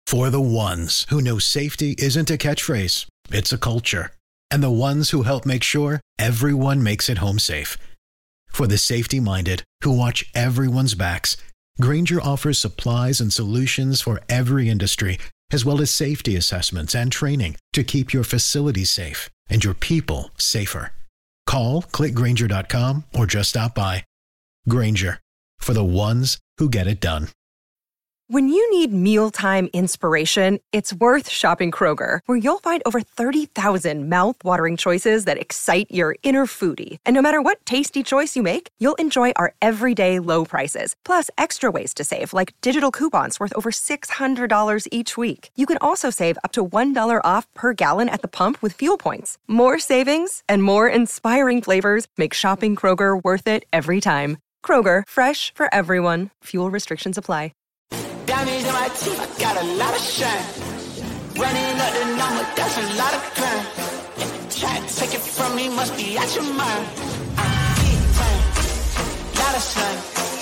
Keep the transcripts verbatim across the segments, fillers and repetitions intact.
For the ones who know safety isn't a catchphrase, it's a culture. And the ones who help make sure everyone makes it home safe. For the safety-minded who watch everyone's backs, Grainger offers supplies and solutions for every industry, as well as safety assessments and training to keep your facilities safe and your people safer. Call, click Grainger dot com, or just stop by. Grainger, for the ones who get it done. When you need mealtime inspiration, it's worth shopping Kroger, where you'll find over thirty thousand mouth-watering choices that excite your inner foodie. And no matter what tasty choice you make, you'll enjoy our everyday low prices, plus extra ways to save, like digital coupons worth over six hundred dollars each week. You can also save up to one dollar off per gallon at the pump with fuel points. More savings and more inspiring flavors make shopping Kroger worth it every time. Kroger, fresh for everyone. Fuel restrictions apply. Diamonds in my teeth, I got a lot of shine. Running up the number, that's a lot of crime. Yeah, try to take it from me, must be out your mind. I'm big time, lot of sun.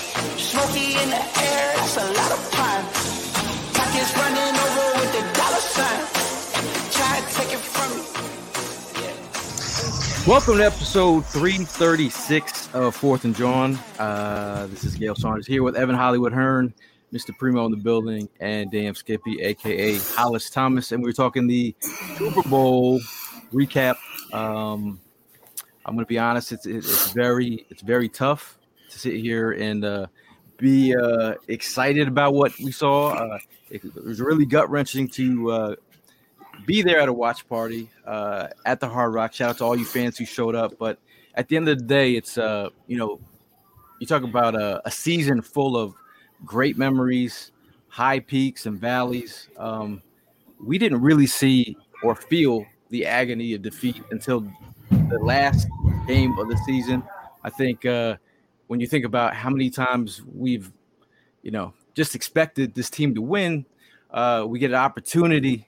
Smoky in the air, that's a lot of pine. Pockets running over with the dollar sign. Try to take it from me. Yeah. Welcome to episode three thirty-six of Fourth and John. Uh, this is Gail Saunders here with Evan Hollywood Hearn, Mister Primo in the building, and Dan Skippy, a k a. Hollis Thomas. And we we're talking the Super Bowl recap. Um, I'm going to be honest, it's it's very it's very tough to sit here and uh, be uh, excited about what we saw. Uh, it, it was really gut-wrenching to uh, be there at a watch party uh, at the Hard Rock. Shout out to all you fans who showed up. But at the end of the day, it's, uh, you know, you talk about a, a season full of great memories, high peaks and valleys. Um, we didn't really see or feel the agony of defeat until the last game of the season. I think uh, when you think about how many times we've, you know, just expected this team to win, uh, we get an opportunity.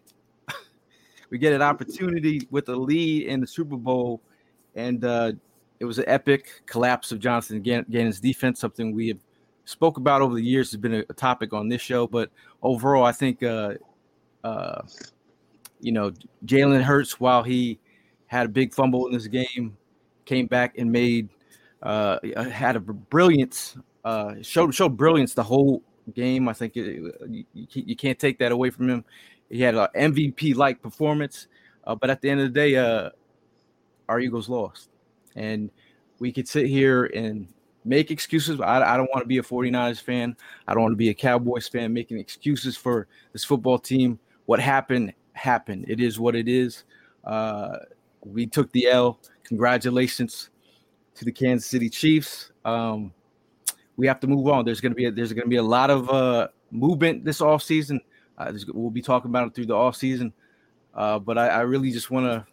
we get an opportunity with a lead in the Super Bowl, and uh, it was an epic collapse of Jonathan Gannon's defense, something we have spoke about over the years. Has been a, a topic on this show, but overall, I think, uh, uh, you know, Jalen Hurts, while he had a big fumble in this game, came back and made, uh, had a brilliance, uh, showed, showed brilliance the whole game. I think it, you, you can't take that away from him. He had an M V P-like performance, uh, but at the end of the day, uh, our Eagles lost. And we could sit here and make excuses. I, I don't want to be a 49ers fan. I don't want to be a Cowboys fan making excuses for this football team. What happened, happened. It is what it is. Uh, we took the L. Congratulations to the Kansas City Chiefs. Um, we have to move on. There's going to be a, there's going to be a lot of uh, movement this offseason. Uh, we'll be talking about it through the offseason. Uh, but I, I really just want to,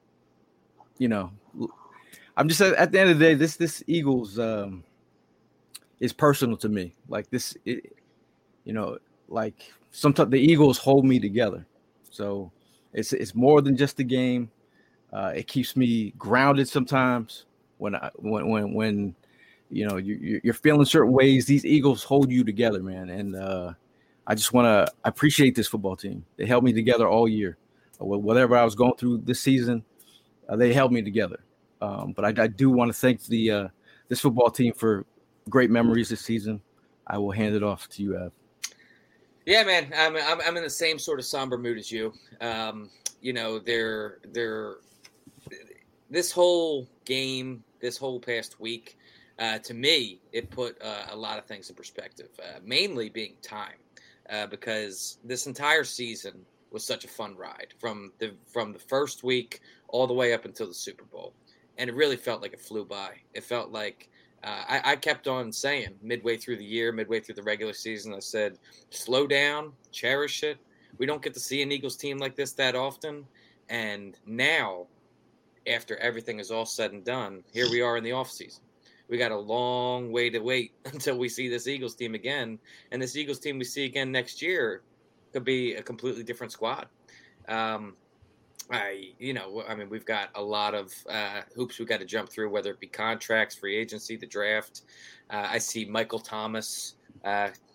you know, I'm just at the end of the day, this this Eagles um, is personal to me. Like this, it, you know, like sometimes the Eagles hold me together. So it's it's more than just a game. Uh, it keeps me grounded sometimes when I when when when you know you you're feeling certain ways. These Eagles hold you together, man. And uh, I just want to appreciate this football team. They held me together all year. Whatever I was going through this season, uh, they held me together. Um, but I, I do want to thank the uh, this football team for great memories this season. I will hand it off to you, Ev. Yeah, man, I'm I'm, I'm in the same sort of somber mood as you. Um, you know, they're they're this whole game, this whole past week, uh, to me, it put uh, a lot of things in perspective. Uh, mainly being time, uh, because this entire season was such a fun ride from the from the first week all the way up until the Super Bowl. And it really felt like it flew by. It felt like uh, I, I kept on saying midway through the year, midway through the regular season, I said, slow down, cherish it. We don't get to see an Eagles team like this that often. And now, after everything is all said and done, here we are in the offseason. We got a long way to wait until we see this Eagles team again. And this Eagles team we see again next year could be a completely different squad. Um, I, you know, I mean, we've got a lot of uh, hoops we've got to jump through, whether it be contracts, free agency, the draft. Uh, I see Michael Thomas uh,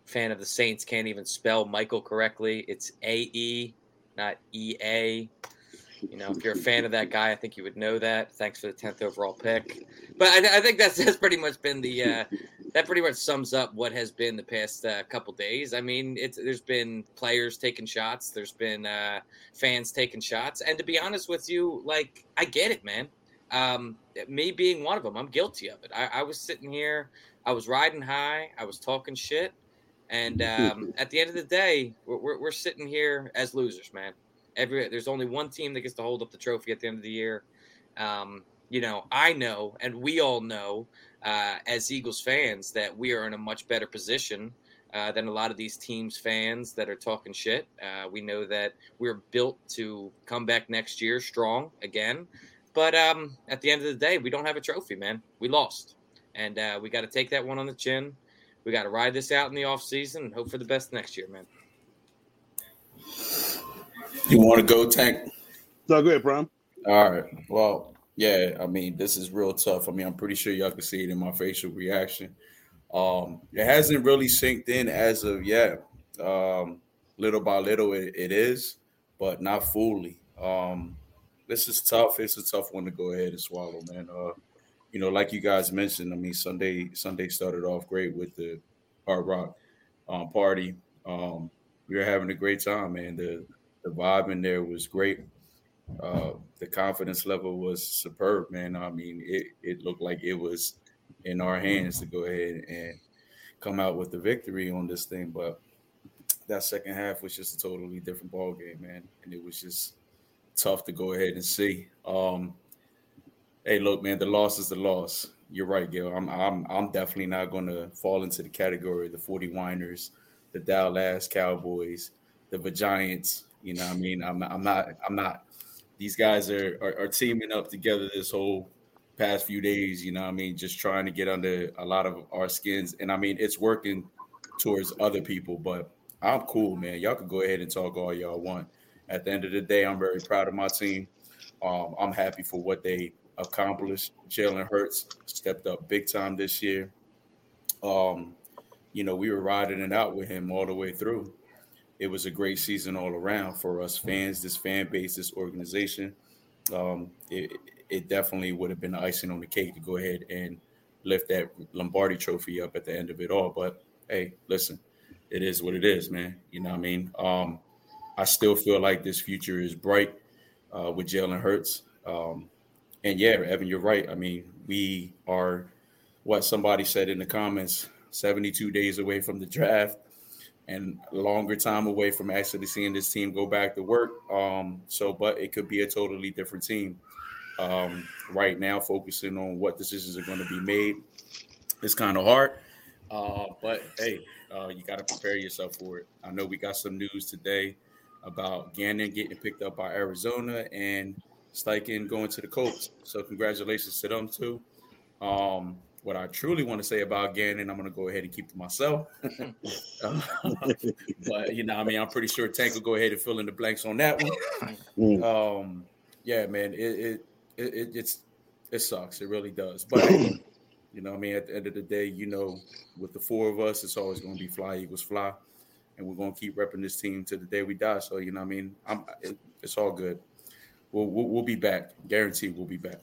fan of the Saints can't even spell Michael correctly. It's A E, not E A. You know, if you're a fan of that guy, I think you would know that. Thanks for the tenth overall pick. But I, I think that's, that's pretty much been the uh, that pretty much sums up what has been the past uh, couple days. I mean, it's there's been players taking shots, there's been uh, fans taking shots, and to be honest with you, like I get it, man. Um, me being one of them, I'm guilty of it. I, I was sitting here, I was riding high, I was talking shit, and um, at the end of the day, we're, we're we're sitting here as losers, man. Every there's only one team that gets to hold up the trophy at the end of the year. Um, you know, I know, and we all know, uh, as Eagles fans, that we are in a much better position uh, than a lot of these teams' fans that are talking shit. Uh, we know that we're built to come back next year strong again. But um, at the end of the day, we don't have a trophy, man. We lost, and uh, we got to take that one on the chin. We got to ride this out in the offseason and hope for the best next year, man. You want to go, Tank? No, go ahead, Brom. All right. Well, yeah, I mean, this is real tough. I mean, I'm pretty sure y'all can see it in my facial reaction. Um, it hasn't really synced in as of yet. Um, little by little, it, it is, but not fully. Um, this is tough. It's a tough one to go ahead and swallow, man. Uh, you know, like you guys mentioned, I mean, Sunday Sunday started off great with the Hard Rock um, party. Um, we were having a great time, man. The The vibe in there was great. Uh, the confidence level was superb, man. I mean, it, it looked like it was in our hands to go ahead and come out with the victory on this thing. But that second half was just a totally different ball game, man. And it was just tough to go ahead and see. Um, hey, look, man, the loss is the loss. You're right, Gil. I'm I'm I'm definitely not going to fall into the category of the forty whiners, the Dallas Cowboys, the Giants. You know what I mean? I'm not, I'm not, I'm not, these guys are, are, are teaming up together this whole past few days, you know what I mean? Just trying to get under a lot of our skins. And I mean, it's working towards other people, but I'm cool, man. Y'all can go ahead and talk all y'all want. At the end of the day, I'm very proud of my team. Um, I'm happy for what they accomplished. Jalen Hurts stepped up big time this year. Um, you know, we were riding it out with him all the way through. It was a great season all around for us fans, this fan base, this organization. Um, it, it definitely would have been the icing on the cake to go ahead and lift that Lombardi trophy up at the end of it all. But, hey, listen, it is what it is, man. You know what I mean? Um, I still feel like this future is bright uh, with Jalen Hurts. Um, and, yeah, Evan, you're right. I mean, we are, what somebody said in the comments, seventy-two days away from the draft. And a longer time away from actually seeing this team go back to work. Um, so, but it could be a totally different team. Um, right now, focusing on what decisions are going to be made is kind of hard. Uh, but, hey, uh, you got to prepare yourself for it. I know we got some news today about Gannon getting picked up by Arizona and Steichen going to the Colts. So congratulations to them, too. Um, What I truly want to say about Gannon, I'm going to go ahead and keep to myself. uh, but, you know, I mean, I'm pretty sure Tank will go ahead and fill in the blanks on that one. Um, yeah, man, it, it it it's it sucks. It really does. But, you know, I mean, at the end of the day, you know, with the four of us, it's always going to be fly, Eagles fly. And we're going to keep repping this team to the day we die. So, you know, I mean, I'm, it, it's all good. We'll, we'll, we'll be back. Guaranteed we'll be back.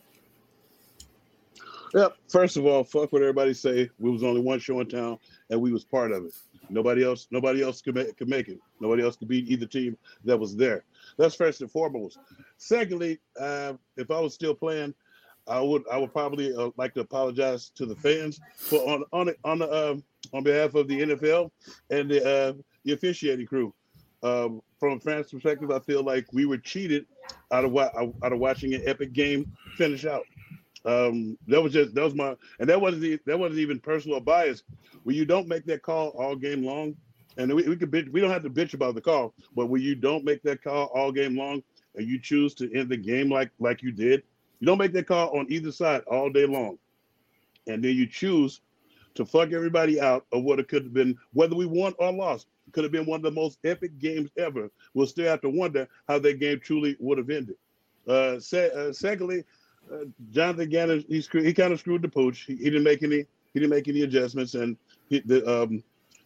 Yep. First of all, fuck what everybody say. We was only one show in town, and we was part of it. Nobody else, nobody else could make, could make it. Nobody else could beat either team that was there. That's first and foremost. Secondly, uh, if I was still playing, I would I would probably uh, like to apologize to the fans for on on on the um, on behalf of the N F L and the uh, the officiating crew. Um, from a fan's perspective, I feel like we were cheated out of out of watching an epic game finish out. Um, that was just that was my and that wasn't that wasn't even personal bias. When you don't make that call all game long, and we, we could bitch, we don't have to bitch about the call, but when you don't make that call all game long and you choose to end the game like like you did, you don't make that call on either side all day long, and then you choose to fuck everybody out of what it could have been, whether we won or lost. It could have been one of the most epic games ever. We'll still have to wonder how that game truly would have ended. Uh, se- uh, secondly. Uh, Jonathan Gannon, he screwed, he kind of screwed the pooch. He, he didn't make any he didn't make any adjustments, and he, the um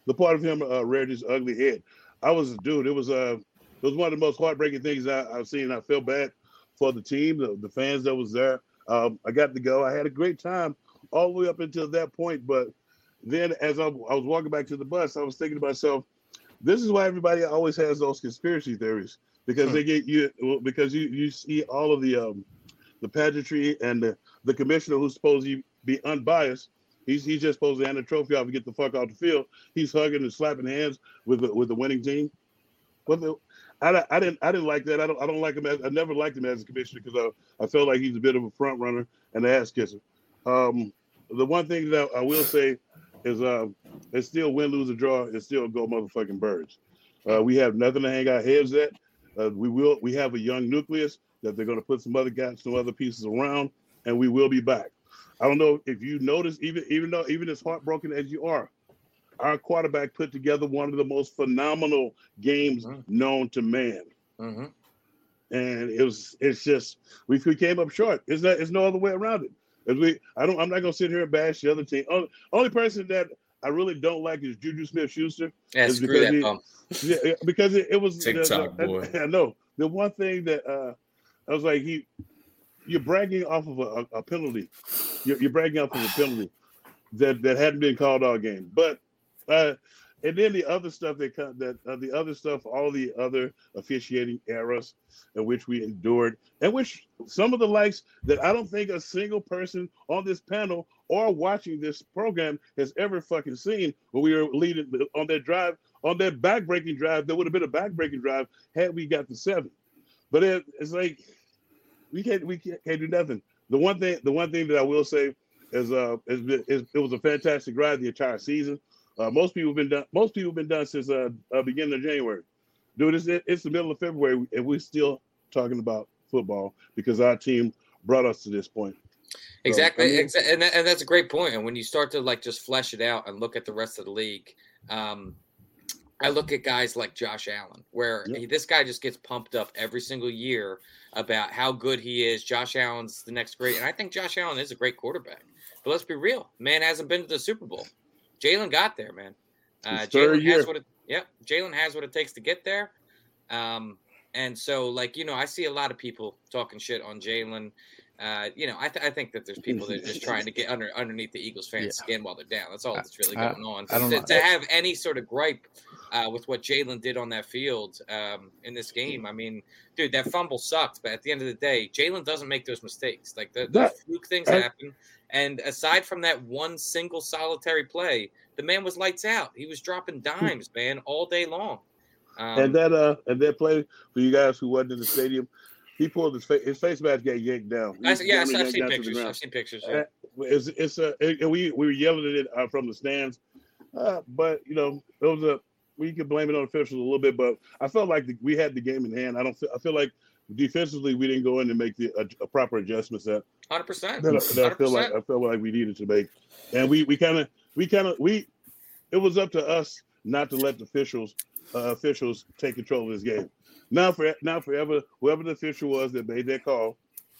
the part of him uh, reared his ugly head. I was dude. It was uh, it was one of the most heartbreaking things I, I've seen. I feel bad for the team, the, the fans that was there. Um, I got to go. I had a great time all the way up until that point. But then, as I, I was walking back to the bus, I was thinking to myself, "This is why everybody always has those conspiracy theories because hmm. they get you because you you see all of the um, the pageantry and the, the commissioner who's supposed to be unbiased." He's, he's just supposed to hand the trophy off and get the fuck off the field. He's hugging and slapping hands with the, with the winning team. But the, I, I didn't I didn't like that. I don't I don't like him. As, I never liked him as a commissioner because I, I felt like he's a bit of a front runner and an ass kisser. Um, the one thing that I will say is uh, it's still win, lose, or draw. It's still go motherfucking Birds. Uh, we have nothing to hang our heads at. Uh, we will. We have a young nucleus that they're going to put some other guys, some other pieces around, and we will be back. I don't know if you noticed, even even though even as heartbroken as you are, our quarterback put together one of the most phenomenal games mm-hmm. known to man. Mm-hmm. And it was it's just we, we came up short. It's not it's no other way around it. As we I don't I'm not gonna sit here and bash the other team. Only, only person that I really don't like is Juju Smith-Schuster. Yeah, screw that he, bum. Yeah, because it, it was TikTok the, the, boy. I, I know the one thing that uh, I was like he. You're bragging off of a, a penalty. You're, you're bragging off of a penalty that, that hadn't been called all game. But uh, and then the other stuff that that uh, the other stuff, all the other officiating errors in which we endured, and which some of the likes that I don't think a single person on this panel or watching this program has ever fucking seen. When we were leading on that drive, on that back-breaking drive, there would have been a back-breaking drive had we got the seven. But it, it's like. We can't we can't, can't do nothing. The one thing the one thing that I will say is uh is, is it was a fantastic ride the entire season. Uh, most people have been done. Most people have been done since uh, uh beginning of January. Dude, it's it's the middle of February and we're still talking about football because our team brought us to this point. Exactly, so, I mean, Exa- and that, and that's a great point. And when you start to like just flesh it out and look at the rest of the league, um, I look at guys like Josh Allen, where Yep. he, this guy just gets pumped up every single year about how good he is. Josh Allen's the next great, and I think Josh Allen is a great quarterback. But let's be real, man hasn't been to the Super Bowl. Jalen got there, man. Uh, His third Jalen year. has what it. Yep, Jalen has what it takes to get there. Um, and so, like you know, I see a lot of people talking shit on Jalen. Uh, you know, I, th- I think that there's people that are just trying to get under underneath the Eagles fans' Yeah. skin while they're down. That's all that's really I- going on. I don't to, know. to have any sort of gripe uh, with what Jalen did on that field um, in this game, I mean, dude, that fumble sucked. But at the end of the day, Jalen doesn't make those mistakes. Like the, the That- fluke things I- happen. And aside from that one single solitary play, the man was lights out. He was dropping dimes, man, all day long. Um, and that uh and that play for you guys who wasn't in the stadium, he pulled his face his face mask got yanked down. I, yeah, He I've yanked seen down to the pictures. ground. I've seen pictures. Yeah. Uh, It's it's a it, and we we were yelling at it uh, from the stands, uh, but you know it was a we could blame it on officials a little bit, but I felt like the, we had the game in hand. I don't feel I feel like defensively we didn't go in and make the a, a proper adjustments that one hundred percent. that, I- that I feel like I felt like we needed to make, and we we kind of we kind of we it was up to us not to let the officials uh, officials take control of this game. Now for now forever, whoever the official was that made that call,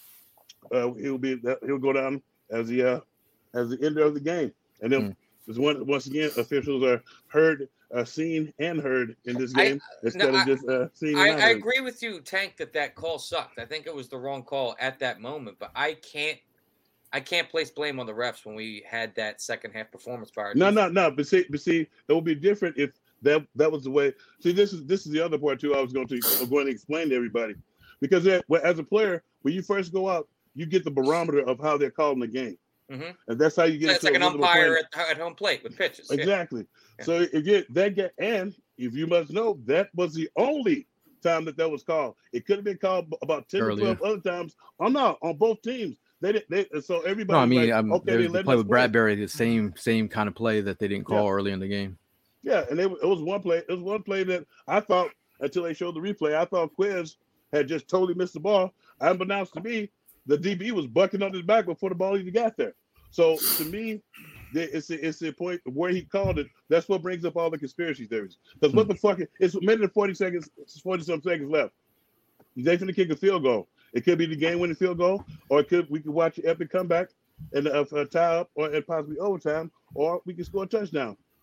uh, he'll be he'll go down as the uh, as the end of the game. And then mm. one, once again, officials are heard, uh, seen, and heard in this game I, instead no, of just uh, seen. I, and I heard. agree with you, Tank, that that call sucked. I think it was the wrong call at that moment, but I can't. I can't place blame on the refs when we had that second half performance by our No, defense. no, no. But see, but see, it would be different if that that was the way. See, this is this is the other part too. I was going to I'm going to explain to everybody because that, well, as a player, when you first go out, you get the barometer of how they're calling the game, Mm-hmm. and that's how you get. It's into like a an rhythm of umpire playing. at, at home plate with pitches. Yeah. Exactly. Yeah. So if you that get and if you must know that was the only time that that was called. It could have been called about ten Earlier. or twelve other times. Oh no, on both teams. They didn't. They, so everybody. No, I mean, like, um, okay, there's they the let play us with Bradbury, the same same kind of play that they didn't call Yeah. early in the game. Yeah, and it, it was one play. It was one play that I thought until they showed the replay, I thought Quiz had just totally missed the ball. Unbeknownst to me, the D B was bucking on his back before the ball even got there. So to me, the, it's the, it's the point where he called it. That's what brings up all the conspiracy theories. Because what the fuck? It's a minute and forty seconds, forty some seconds left. They finna kick a field goal. It could be the game-winning field goal, or it could we could watch an epic comeback and a, a tie up, or and possibly overtime, or we can score a touchdown.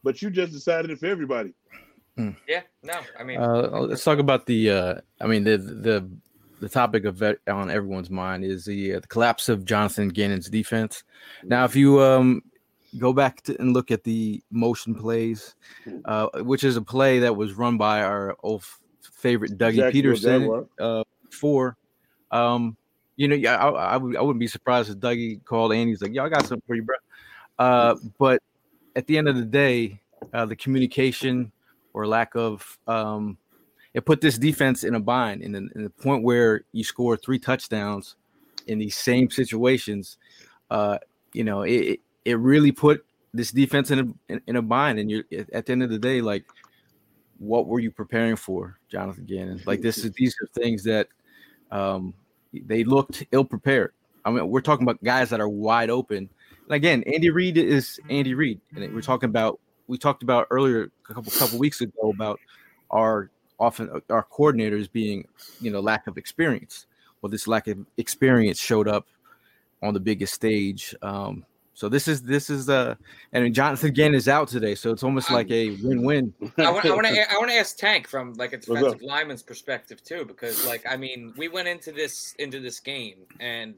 but you just decided it for everybody. Yeah, no, I mean, uh, let's talk about the. Uh, I mean, the the the topic of on everyone's mind is the, uh, the collapse of Jonathan Gannon's defense. Now, if you um, go back to, and look at the motion plays, uh, which is a play that was run by our old favorite Dougie Exactly Peterson uh, before. Um, you know, yeah, I, I, would, I wouldn't be surprised if Dougie called Andy's like, "Yo, I got something for you, bro." Uh, but at the end of the day, uh, the communication or lack of um, it put this defense in a bind. In the, in the point where you score three touchdowns in these same situations, uh, you know, it it really put this defense in a in, in a bind. And you're at the end of the day, like, what were you preparing for, Jonathan Gannon? Like, this is these are things that um, they looked ill prepared. I mean, we're talking about guys that are wide open. And again, Andy Reid is Andy Reid, and we're talking about we talked about earlier a couple couple weeks ago about our often our coordinators being, you know, lack of experience. Well, this lack of experience showed up on the biggest stage. Um, so this is this is uh, and Jonathan Gannon is out today, so it's almost like a win-win. I want I want to I want to ask Tank from like a defensive lineman's perspective too, because like I mean we went into this into this game and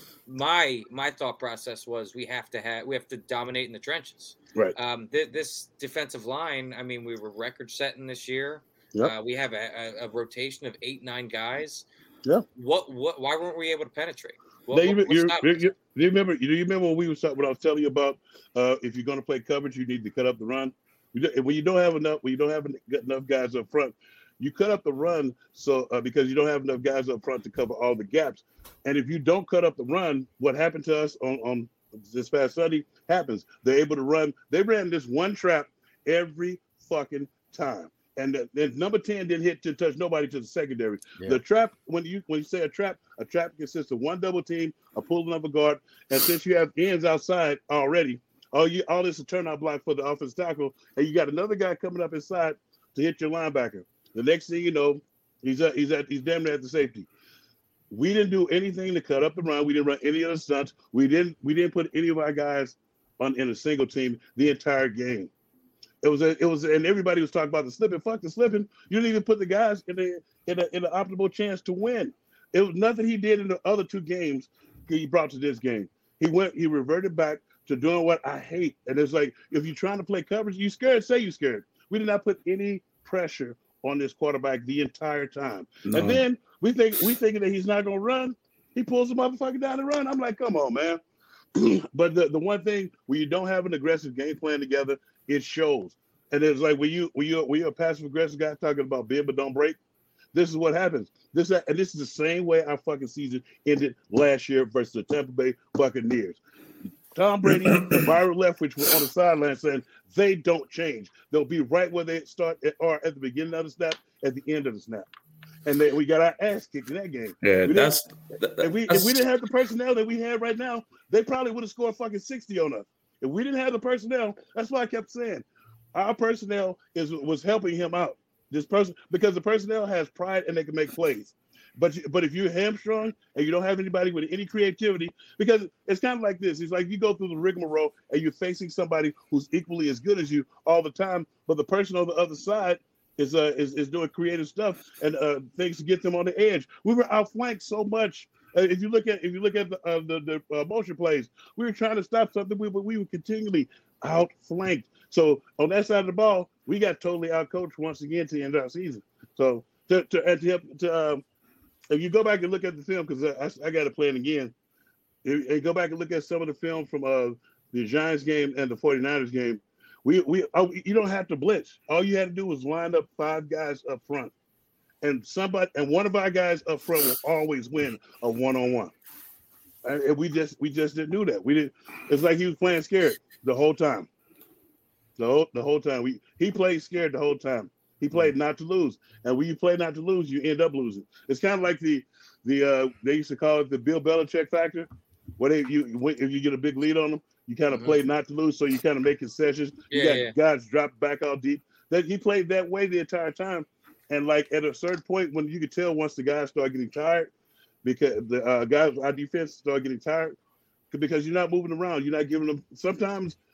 my my thought process was we have to have we have to dominate in the trenches. Right. Um, th- this defensive line, I mean, we were record setting this year. Yep. Uh, we have a, a, a rotation of eight, nine guys. Yeah. What? What? Why weren't we able to penetrate? What, now, you, what, you, what you, you, you remember? You remember when we was talking? What I was telling you about? Uh, if you're going to play coverage, you need to cut up the run. You, when you don't have enough, when you don't have enough guys up front, you cut up the run. So uh, because you don't have enough guys up front to cover all the gaps, and if you don't cut up the run, what happened to us on on this past Sunday happens. They're able to run. They ran this one trap every fucking time. And the, the number ten didn't hit to touch nobody to the secondary. Yeah. The trap, when you when you say a trap, a trap consists of one double team, a pulling of a guard, and since you have ends outside already, all you all this is a turnout block for the offensive tackle, and you got another guy coming up inside to hit your linebacker. The next thing you know, he's at, he's at he's damn near at the safety. We didn't do anything to cut up the run. We didn't run any of the stunts. We didn't we didn't put any of our guys on in a single team the entire game. It was a, it was and everybody was talking about the slipping. Fuck the slipping. You didn't even put the guys in the in a, in an optimal chance to win. It was nothing he did in the other two games he brought to this game. He went he reverted back to doing what I hate. And it's like, if you're trying to play coverage, you scared, say you scared. We did not put any pressure on this quarterback the entire time. No. And then we think we thinking that he's not gonna run. He pulls the motherfucker down and run. I'm like, come on, man. But the, the one thing when you don't have an aggressive game plan together, it shows. And it's like when you when you when you're a passive aggressive guy talking about bend but don't break, this is what happens. This and this is the same way our fucking season ended last year versus the Tampa Bay Buccaneers. Tom Brady and Byron Leftwich were on the sideline saying they don't change. They'll be right where they start at, or at the beginning of the snap, at the end of the snap. And they, we got our ass kicked in that game. Yeah, we that's, that, if we that's... if we didn't have the personnel that we have right now, they probably would have scored fucking sixty on us. If we didn't have the personnel, that's why I kept saying our personnel is was helping him out. This person because the personnel has pride and they can make plays. But but if you're hamstrung and you don't have anybody with any creativity, because it's kind of like this. It's like you go through the rigmarole and you're facing somebody who's equally as good as you all the time, but the person on the other side is uh is, is doing creative stuff and uh things to get them on the edge. We were outflanked so much. Uh, if you look at if you look at the uh, the, the uh, motion plays, we were trying to stop something, we we were continually outflanked. So on that side of the ball, we got totally outcoached once again to the end of our season. So to to and to help to um, if you go back and look at the film, because I, I got to play it again, if, and go back and look at some of the film from uh, the Giants game and the forty-niners game, we we oh, you don't have to blitz. All you had to do was line up five guys up front, and somebody and one of our guys up front will always win a one-on-one. And we just we just didn't do that. We didn't. It's like he was playing scared the whole time. The whole the whole time we he played scared the whole time. He played not to lose, and when you play not to lose, you end up losing. It's kind of like the the uh, they used to call it the Bill Belichick factor, where they you if you get a big lead on them, you kind of mm-hmm. play not to lose, so you kind of make concessions. You yeah, got yeah. guys drop back out deep. That he played that way the entire time, and like at a certain point when you could tell once the guys start getting tired, because the uh, guys our defense start getting tired, because you're not moving around, you're not giving them. Sometimes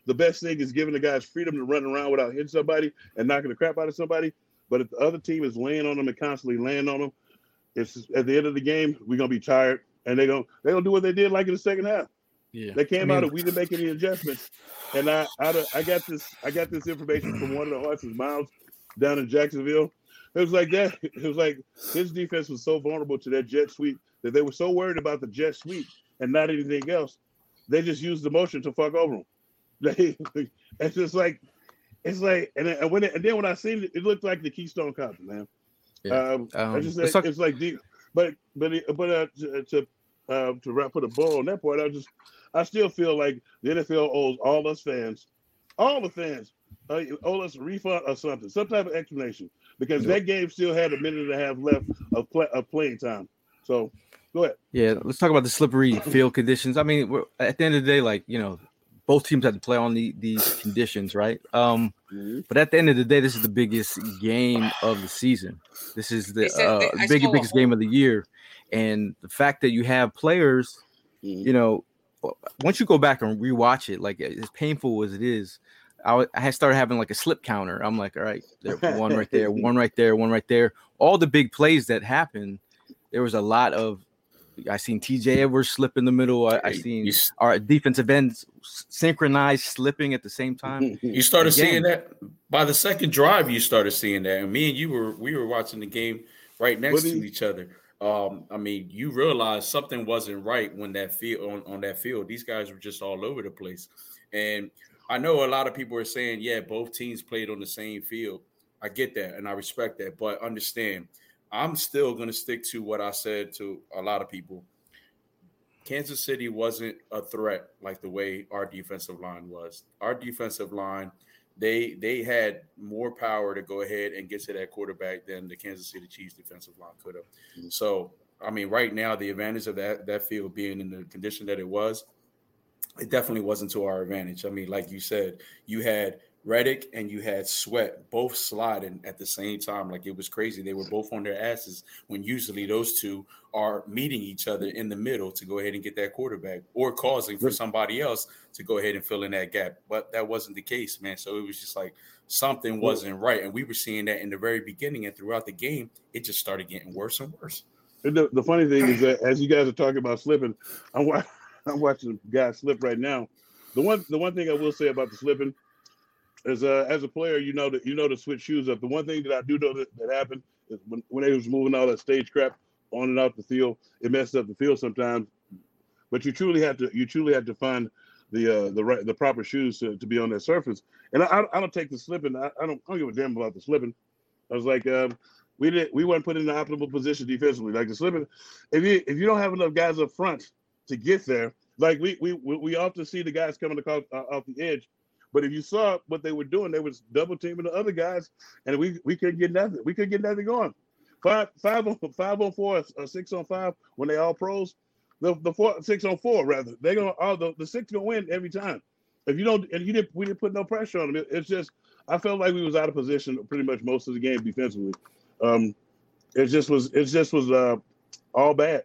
the best thing is giving the guys freedom to run around without hitting somebody and knocking the crap out of somebody. But if the other team is laying on them and constantly laying on them, it's at the end of the game, we're gonna be tired, and they're gonna they're gonna do what they did like in the second half. Yeah, they came I mean, out and we didn't make any adjustments. And I, I I got this I got this information from one of the horses, Miles, down in Jacksonville. It was like that. It was like his defense was so vulnerable to that jet sweep that they were so worried about the jet sweep and not anything else. They just used the motion to fuck over them. They, it's just like, it's like, and, and when it, and then when I seen it, it looked like the Keystone Cops, man. Yeah. Um, Um, I just let's said, talk- it's like deep, but but it- but uh, to to, uh, to wrap put a bow on that point, I just I still feel like the N F L owes all us fans, all the fans, uh, owe us a refund or something, some type of explanation, because that game still had a minute and a half left of play, of playing time. So go ahead. Yeah, let's talk about the slippery field conditions. I mean, we're, at the end of the day, like, you know, both teams had to play on the, these conditions, right? Um, Mm-hmm. but at the end of the day, this is the biggest game of the season. This is the They said- uh, they- I biggest, saw a biggest game of the year. And the fact that you have players, Mhm. you know, once you go back and rewatch it, like as painful as it is, I, w- I had started having like a slip counter. I'm like, all right, there, one right there, one right there, one right there. All the big plays that happened, there was a lot of. I seen T J Edwards slip in the middle. I, I seen You s- our defensive ends synchronized slipping at the same time. You started Again. seeing that by the second drive. You started seeing that, and me and you were we were watching the game right next What do to you- each other. Um, I mean, you realized something wasn't right when that field on, on that field. These guys were just all over the place, and I know a lot of people are saying, "Yeah, both teams played on the same field." I get that, and I respect that, but understand, I'm still going to stick to what I said to a lot of people. Kansas City wasn't a threat like the way our defensive line was. Our defensive line, they they had more power to go ahead and get to that quarterback than the Kansas City Chiefs defensive line could have. So, I mean, right now, the advantage of that that field being in the condition that it was, it definitely wasn't to our advantage. I mean, like you said, you had Reddick and you had Sweat both sliding at the same time. Like, it was crazy. They were both on their asses when usually those two are meeting each other in the middle to go ahead and get that quarterback or causing for somebody else to go ahead and fill in that gap. But that wasn't the case, man. So it was just like something wasn't right. And we were seeing that in the very beginning, and throughout the game, it just started getting worse and worse. And The, the funny thing is that as you guys are talking about slipping, I'm, wa- I'm watching guys slip right now. The one the one thing I will say about the slipping is, uh, as a player, you know that you know to switch shoes up. The one thing that I do know that, that happened is when, when they was moving all that stage crap on and off the field, it messed up the field sometimes. But you truly have to you truly have to find the uh, the right the proper shoes to, to be on that surface. And I, I don't take the slipping. I, I don't I don't give a damn about the slipping. I was like, um, we didn't we weren't put in the optimal position defensively. Like the slipping, if you if you don't have enough guys up front to get there, like we we we often see the guys coming across uh, off the edge. But if you saw what they were doing, they was double teaming the other guys, and we we couldn't get nothing. We couldn't get nothing going. Five five on five on four or six on five when they all pros. The the four six on four rather. They gonna all the, the six gonna win every time. If you don't and you didn't we didn't put no pressure on them. It, it's just I felt like we was out of position pretty much most of the game defensively. Um, it just was it just was uh all bad.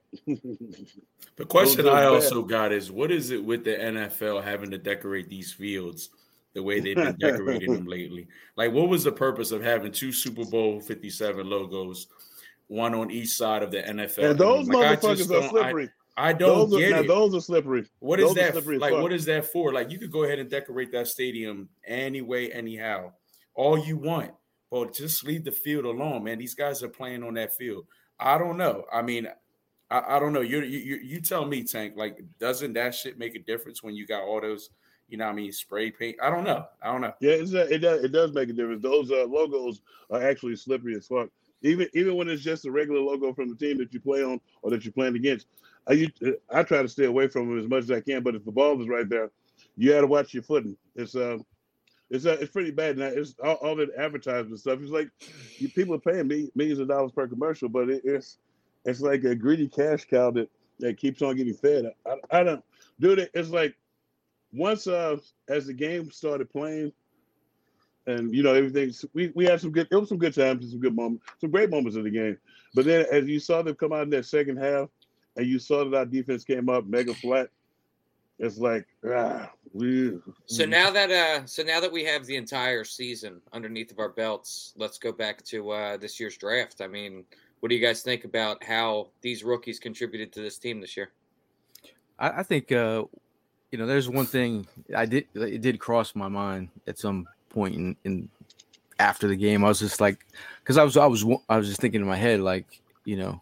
The question Those are I bad. also got is, what is it with the N F L having to decorate these fields the way they've been decorating them lately? Like, what was the purpose of having two Super Bowl fifty-seven logos, one on each side of the N F L? And those Like, I motherfuckers just are don't- slippery. I, I don't those are, get now it. those are slippery. What is those are that slippery as like? fuck. What is that for? Like, you could go ahead and decorate that stadium any way, anyhow, all you want, but just leave the field alone, man. These guys are playing on that field. I don't know. I mean, I, I don't know. You you you tell me, Tank. Like, doesn't that shit make a difference when you got all those, you know what I mean, spray paint? I don't know. I don't know. Yeah, it's a, it does it does make a difference. Those uh, logos are actually slippery as fuck. Even even when it's just a regular logo from the team that you play on or that you're playing against, I u- I try to stay away from them as much as I can. But if the ball is right there, you got to watch your footing. It's uh, it's uh, it's pretty bad. Now it's all, all that advertisement stuff. It's like you, people are paying me millions of dollars per commercial, but it, it's it's like a greedy cash cow that, that keeps on getting fed. I, I don't, dude. It's like once uh, as the game started playing. And you know everything. We we had some good. It was some good times and some good moments, some great moments in the game. But then, as you saw them come out in that second half, and you saw that our defense came up mega flat, it's like ah, we. So now that uh, so now that we have the entire season underneath of our belts, let's go back to uh, this year's draft. I mean, what do you guys think about how these rookies contributed to this team this year? I, I think uh, you know, there's one thing I did. It did cross my mind at some point in, in after the game. I was just like, because I was I was I was just thinking in my head, like, you know,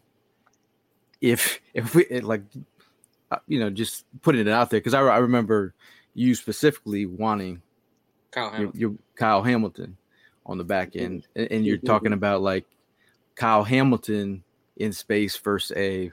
if if we like. You know, just putting it out there because I, I remember you specifically wanting Kyle Hamilton. Your, your Kyle Hamilton on the back end, and, and you're talking about like Kyle Hamilton in space versus a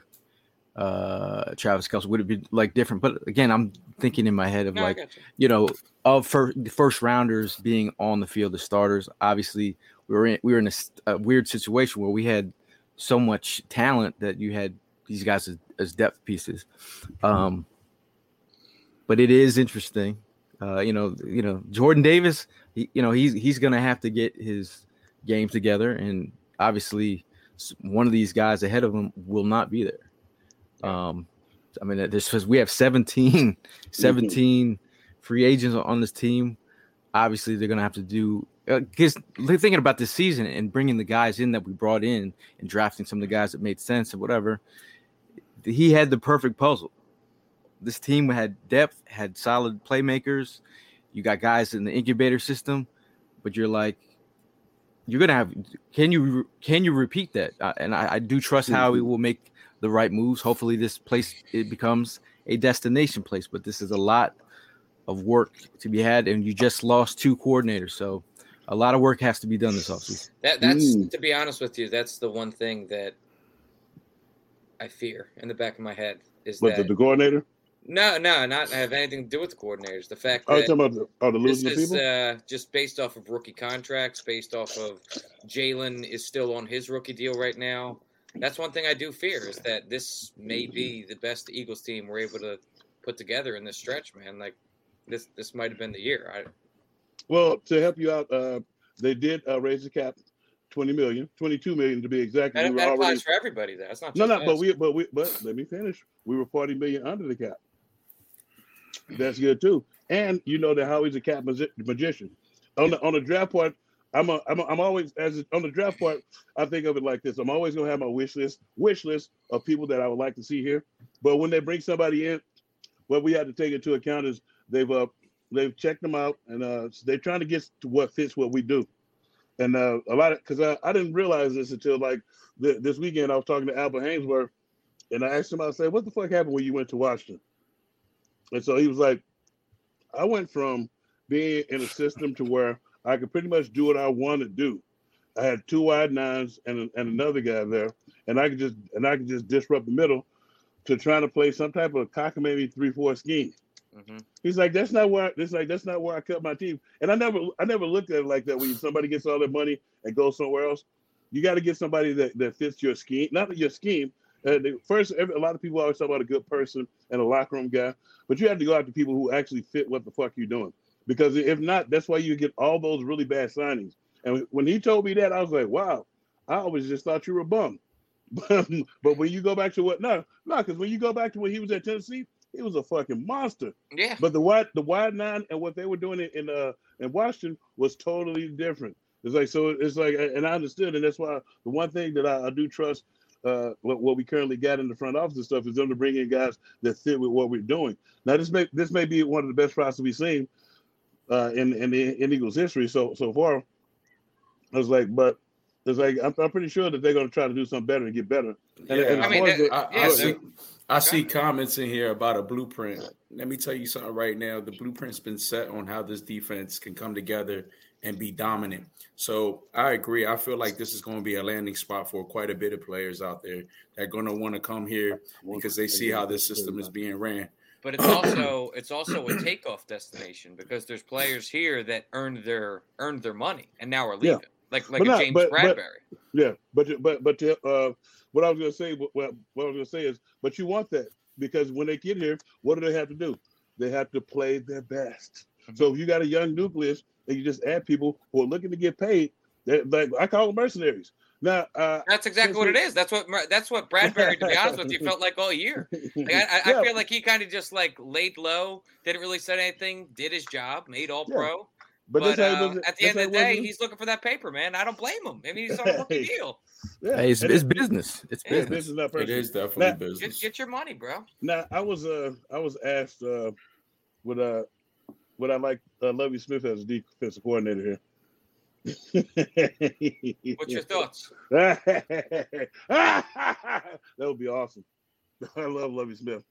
uh, Travis Kelce. Would it be like different? But again, I'm thinking in my head of No, like, you. you know, of first first rounders being on the field, the starters. Obviously, we were in we were in a, a weird situation where we had so much talent that you had these guys as, as depth pieces. Um, but it is interesting. Uh, you know, you know, Jordan Davis, he, you know, he's, he's going to have to get his game together. And obviously one of these guys ahead of him will not be there. Um, I mean, this we have seventeen, seventeen free agents on this team. Obviously they're going to have to do, because uh, thinking about this season and bringing the guys in that we brought in and drafting some of the guys that made sense and whatever, he had the perfect puzzle. This team had depth, had solid playmakers. You got guys in the incubator system, but you're like, you're gonna have. Can you can you repeat that? Uh, and I, I do trust how he will make the right moves. Hopefully, this place it becomes a destination place. But this is a lot of work to be had, and you just lost two coordinators, so a lot of work has to be done this offseason. That that's Mm. to be honest with you, that's the one thing that I fear in the back of my head is But that the, the coordinator? no, no, not have anything to do with the coordinators. The fact Oh, you that talking about the, oh, the this losing the is people? uh, just based off of rookie contracts, based off of Jalen is still on his rookie deal right now. That's one thing I do fear is that this may be the best Eagles team we're able to put together in this stretch, man. Like this, this might have been the year. I, Well, to help you out, uh, they did uh, raise the cap twenty million, twenty-two million to be exact. that We were that applies already- for everybody. There, that's not No, just no, but us. we, but we, but let me finish. We were forty million under the cap. That's good too. And you know that Howie's a cap magi- magician. On the on the draft part, I'm a, I'm a, I'm always as a, on the draft part. I think of it like this. I'm always gonna have my wish list, wish list of people that I would like to see here. But when they bring somebody in, what we have to take into account is they've uh they've checked them out and uh they're trying to get to what fits what we do. And uh, a lot of because I, I didn't realize this until like the, this weekend. I was talking to Albert Hainsworth, and I asked him, I said, "What the fuck happened when you went to Washington?" And so he was like, "I went from being in a system to where I could pretty much do what I wanted to do. I had two wide nines and and another guy there, and I could just and I could just disrupt the middle to trying to play some type of cockamamie three four scheme." Mm-hmm. He's like, that's not where. It's like that's not where I cut my teeth. And I never, I never looked at it like that. When somebody gets all their money and goes somewhere else, you got to get somebody that, that fits your scheme, not your scheme. Uh, the, first, every, a lot of people always talk about a good person and a locker room guy, but you have to go after people who actually fit what the fuck you're doing. Because if not, that's why you get all those really bad signings. And when he told me that, I was like, wow, I always just thought you were a bum. But when you go back to what, no, no, because when you go back to when he was at Tennessee, he was a fucking monster. Yeah. But the wide the wide nine and what they were doing in uh in Washington was totally different. It's like so it's like and I understood, and that's why the one thing that I, I do trust uh what, what we currently got in the front office and stuff is them to bring in guys that fit with what we're doing. Now this may this may be one of the best processes we've seen uh in in the in Eagles history so so far. I was like, but it's like I'm, I'm pretty sure that they're going to try to do something better and get better. And, Yeah, and I as mean, far as that- the- I, Yeah, I see. so- I see comments in here about a blueprint. Let me tell you something right now. The blueprint's been set on how this defense can come together and be dominant. So I agree. I feel like this is going to be a landing spot for quite a bit of players out there that are going to want to come here because they see how this system is being ran. But it's also it's also a takeoff destination because there's players here that earned their earned their money and now are leaving. Like like But a not- James but- but- Bradbury. Yeah, but but but uh, what I was gonna say, what, what I was gonna say is, but you want that because when they get here, what do they have to do? They have to play their best. Mhm. So if you got a young nucleus and you just add people who are looking to get paid, they're like I call them mercenaries. Now, uh, That's exactly what it is. That's what that's what Bradbury, to be honest with you, felt like all year. Like, I, I, yeah. I feel like he kind of just like laid low, didn't really say anything, did his job, made all Yeah. pro. But, But, that's how he uh, was, at the end that's of the how he day, was- he's looking for that paper, man. I don't blame him. I mean, he's on a rookie deal. yeah. Hey, it's, And it's it- business. It's Yeah, business. business, not It personal. is definitely Now- business. Get, get your money, bro. Now, I was uh, I was asked uh, would uh, would I like uh, Lovie Smith as a defensive coordinator here? What's your thoughts? that would be awesome. I love Lovie Smith.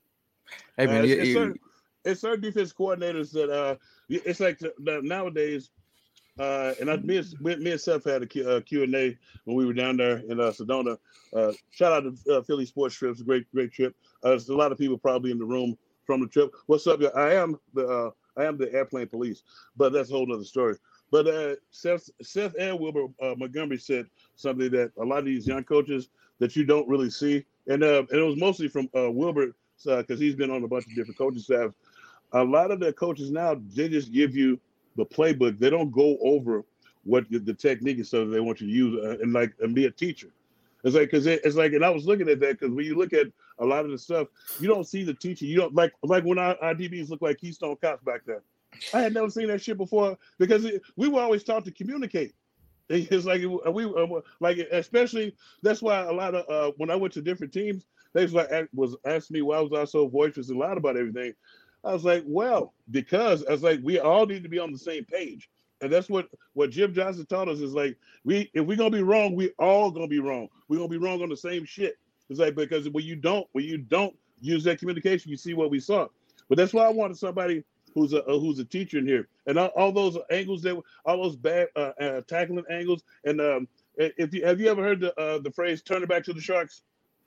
Hey, Uh, man, it's, you, it's, you- certain, it's certain defense coordinators that uh, it's like the, the, nowadays. Uh, and I, me, and, me and Seth had a Q, uh, Q and A when we were down there in uh, Sedona. Uh, shout out to uh, Philly Sports Trips, great, great trip. Uh, there's a lot of people probably in the room from the trip. What's up, y'all? I am the uh, I am the airplane police, but that's a whole other story. But uh, Seth, Seth and Wilbur uh, Montgomery said something that a lot of these young coaches that you don't really see, and uh, and it was mostly from uh, Wilbur because uh, he's been on a bunch of different coaching staffs. A lot of the coaches now, they just give you the playbook. They don't go over what the, the technique and stuff that they want you to use uh, and like and be a teacher. It's like because it, it's like, and I was looking at that because when you look at a lot of the stuff, you don't see the teacher. You don't like like when our, our D Bs look like Keystone Cops back then. I had never seen that shit before because it, we were always taught to communicate. It's like we uh, like especially that's why a lot of uh, when I went to different teams, they was like was asking me why was I so boisterous and loud about everything. I was like, well, because I was like, we all need to be on the same page. And that's what, what Jim Johnson taught us is like, we if we're going to be wrong, we all going to be wrong. We're going to be wrong on the same shit. It's like, because when you don't, when you don't use that communication, you see what we saw. But that's why I wanted somebody who's a, who's a teacher in here. And all, all those angles, that all those bad uh, uh, tackling angles. And um, if you, have you ever heard the, uh, the phrase, turn it back to the Sharks?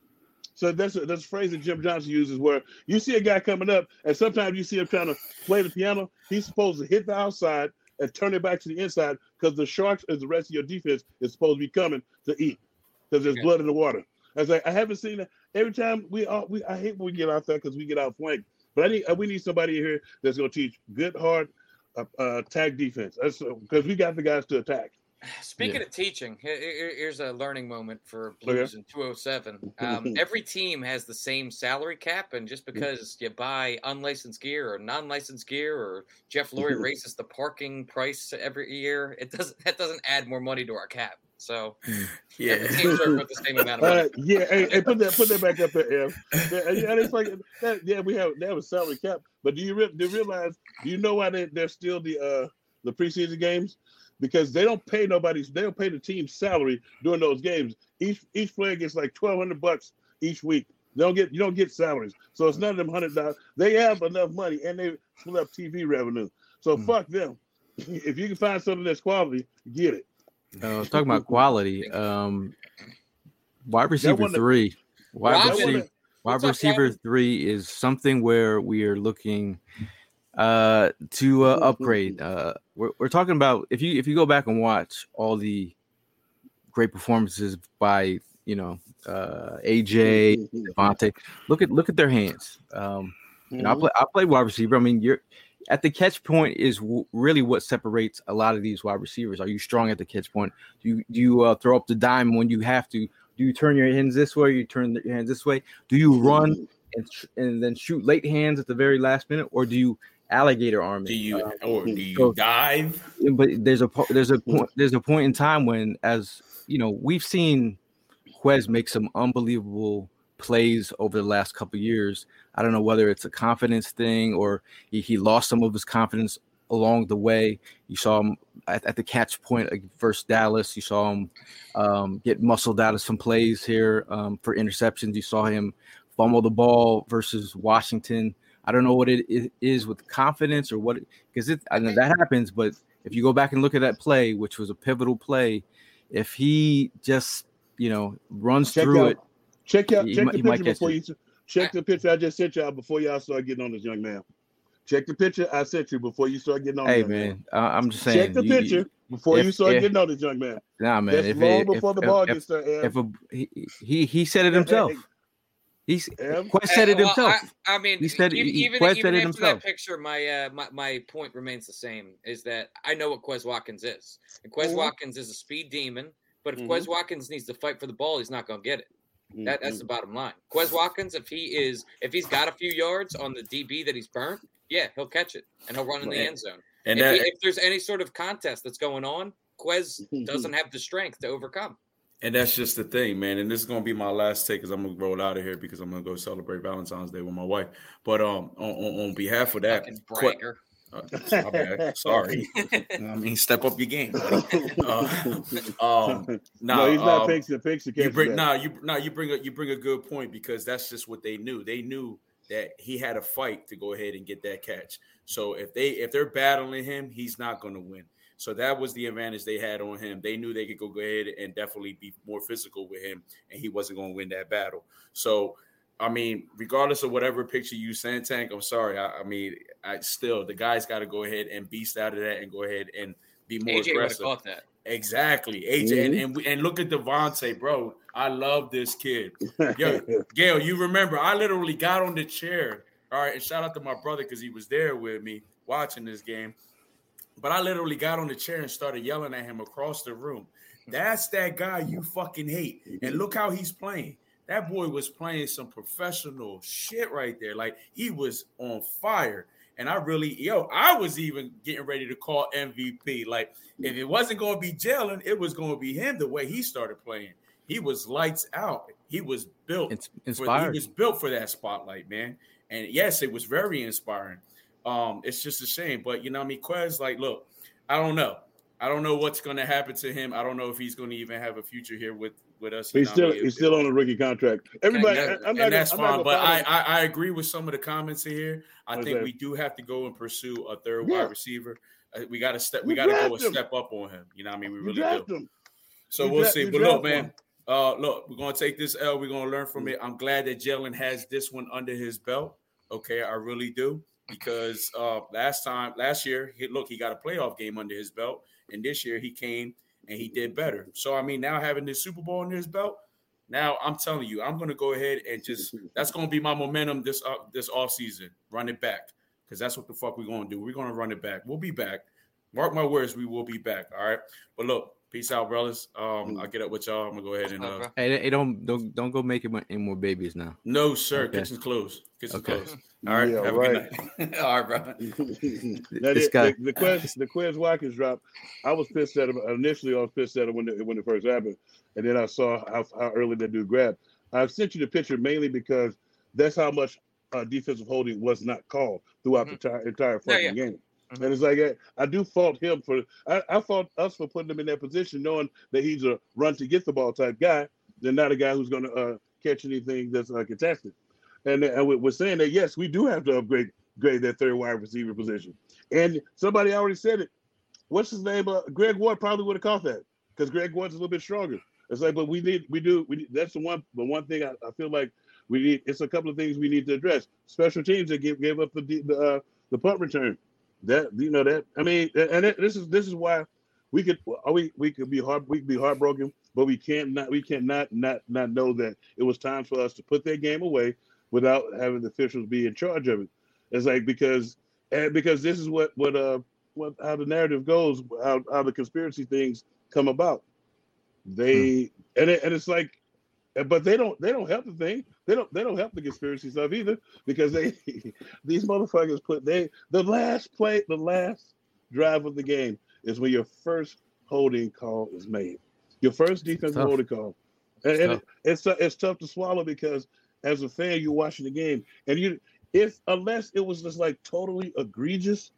So that's a, that's a phrase that Jim Johnson uses where you see a guy coming up and sometimes you see him trying to play the piano. He's supposed to hit the outside and turn it back to the inside because the Sharks, as the rest of your defense, is supposed to be coming to eat because there's Yeah. blood in the water. I was like, I haven't seen that. Every time we, uh, we I hate when we get out there because we get outflanked. But I need we need somebody here that's going to teach good, hard uh, uh, tag defense. That's because we got the guys to attack. Speaking Yeah. of teaching, here- here- here's a learning moment for Okay. Blues in two oh seven. Um, every team has the same salary cap, and just because you buy unlicensed gear or non-licensed gear, or Jeff Lurie raises the parking price every year, it doesn't that doesn't add more money to our cap. So Yeah. the teams are worth the same amount of money. Uh, yeah, hey, hey, put that put that back up there, Ev. Yeah, and it's like that, yeah, we have they have a salary cap, but do you re- do you realize? Do you know why they, they're still the uh, the preseason games? Because they don't pay nobody's, they don't pay the team's salary during those games. Each each player gets like twelve hundred bucks each week. They don't get you don't get salaries, so it's none of them hundred dollars. They have enough money and they split up T V revenue. So Hmm. fuck them. If you can find something that's quality, get it. uh, talking about quality, um, wide receiver one that- three, wide Robin, receiver, wide what's up, receiver Robin? three is something where we are looking uh, to uh, upgrade. Uh, we're, we're talking about if you if you go back and watch all the great performances by you know uh, A J, Devontae, look at look at their hands. Um, you know, I play I play wide receiver. I mean, you're at the catch point is w- really what separates a lot of these wide receivers. Are you strong at the catch point? Do you do you uh, throw up the dime when you have to? Do you turn your hands this way? You turn your hands this way. Do you run and sh- and then shoot late hands at the very last minute, or do you alligator arm it? Do you Uh, or do you so- dive? but there's a po- there's a point there's a point in time when, as you know, we've seen Quez make some unbelievable plays over the last couple of years. I don't know whether it's a confidence thing or he, he lost some of his confidence along the way. You saw him at, at the catch point like, versus Dallas. You saw him um, get muscled out of some plays here um, for interceptions. You saw him fumble the ball versus Washington. I don't know what it i- is with confidence or what, because it, I know that happens. But if you go back and look at that play, which was a pivotal play, if he just you know runs Check through out, it, check out, he check might- the he might picture catch before it. you check the picture I just sent y'all before y'all start getting on this young man. Check the picture I sent you before you start getting on. hey this young man, uh, I'm just saying. Check the you- you- picture before if- you start if- getting on this young man. Nah, man. That's If long it, before if, the ball if, gets there. Ev. if a he, he he said it Hey, himself. hey, He's Ev. Quest said it Well, himself. I, I mean, He said- even he- even, Quez even said it after himself. that picture, my, uh, my my point remains the same: is that I know what Quez Watkins is, and Quez Mhm. Watkins is a speed demon But if Mhm. Quez Watkins needs to fight for the ball, he's not going to get it. That, that's Mhm. the bottom line. Quez Watkins, if he is, if he's got a few yards on the D B that he's burnt, yeah, he'll catch it and he'll run in the And- end zone. And if, that, he, if there's any sort of contest that's going on, Quez doesn't have the strength to overcome. And that's just the thing, man. And this is gonna be my last take because I'm gonna roll out of here because I'm gonna go celebrate Valentine's Day with my wife. But um, on, on, on behalf of that, Fucking que- bragger. uh, my bad. Sorry. I mean, step up your game, buddy. Uh, um, no, nah, he's not um, fixing fixing you catch bring that. nah, you nah, you bring a you bring a good point because that's just what they knew. They knew that he had a fight to go ahead and get that catch. So if they if they're battling him, he's not going to win. So that was the advantage they had on him. They knew they could go ahead and definitely be more physical with him, and he wasn't going to win that battle. So, I mean, regardless of whatever picture you send, Tank, I'm sorry. I, I mean, I still the guy's got to go ahead and beast out of that and go ahead and be more A J would have aggressive. caught that. Exactly, A J, Mhm. and and, we, and look at Devontae, bro. I love this kid. Yo, Gail, you remember I literally got on the chair. All right, and shout out to my brother because he was there with me watching this game. But I literally got on the chair and started yelling at him across the room. That's that guy you fucking hate. And look how he's playing. That boy was playing some professional shit right there. Like he was on fire. And I really, yo, I was even getting ready to call M V P. Like if it wasn't going to be Jalen, it was going to be him the way he started playing. He was lights out. He was built. It's For, he inspired. was built for that spotlight, man. And yes, it was very inspiring. Um, it's just a shame, but you know, what I mean, Quez, like, look, I don't know, I don't know what's going to happen to him. I don't know if he's going to even have a future here with with us. You He's know still what I mean? he's still on a rookie contract. Everybody, And, I, that- I'm not and that's gonna, I'm fine, not but gonna I, follow- I I agree with some of the comments in here. I What's think that? we do have to go and pursue a third Yeah. wide receiver. Uh, we got to step. We You got to go draft a him. step up on him. You know what I mean? We You really draft do. him. So You we'll dra- see. you But look, draft man. one. Uh, look, we're gonna take this L. We're gonna learn from it. I'm glad that Jalen has this one under his belt. Okay, I really do. Because uh, last time, last year, he, look, he got a playoff game under his belt, and this year he came and he did better. So, I mean, now having this Super Bowl under his belt, now I'm telling you, I'm going to go ahead and just that's going to be my momentum this uh, this offseason. Run it back because that's what the fuck we're going to do. We're going to run it back. We'll be back. Mark my words, we will be back. All right. But look, peace out, brothers. Um, I'll get up with y'all. I'm gonna go ahead and uh, Hey, hey, don't don't don't go make any more babies now. no, sir. Okay. Kitchen's closed. Kitchen's Okay. closed. All right. Yeah, have right. a good night. All right, bro. Now, This the, guy- the, the Quez the Quez Watkins drop. I was pissed at him initially. I was pissed at him when it, when it first happened, and then I saw how, how early that dude grabbed. I sent you the picture mainly because that's how much uh, defensive holding was not called throughout the entire entire Yeah, fucking yeah. game. And it's like I, I do fault him for I, I fault us for putting him in that position, knowing that he's a run to get the ball type guy, than not a guy who's going to uh, catch anything that's uh, contested. And, and we- we're saying that yes, we do have to upgrade grade that third wide receiver position. And somebody already said it. What's his name? Uh, Greg Ward probably would have caught that because Greg Ward's a little bit stronger. It's like, but we need, we do, we need, that's the one, the one thing I, I feel like we need. It's a couple of things we need to address. Special teams that gave gave up the the uh, the punt return. That you know that I mean, and it, this is this is why we could we we could be hard we could be heartbroken, but we can't not we cannot not not know that it was time for us to put that game away without having the officials be in charge of it. It's like because and because this is what what uh what how the narrative goes, how how the conspiracy things come about. They and it, and it's like, but they don't they don't help the thing. They don't they don't help the conspiracy stuff either because they these motherfuckers put they the last play the last drive of the game is when your first holding call is made. Your first defensive tough. holding call, and, It's and tough. it, it's it's tough to swallow because as a fan you're watching the game and you if unless it was just like totally egregious,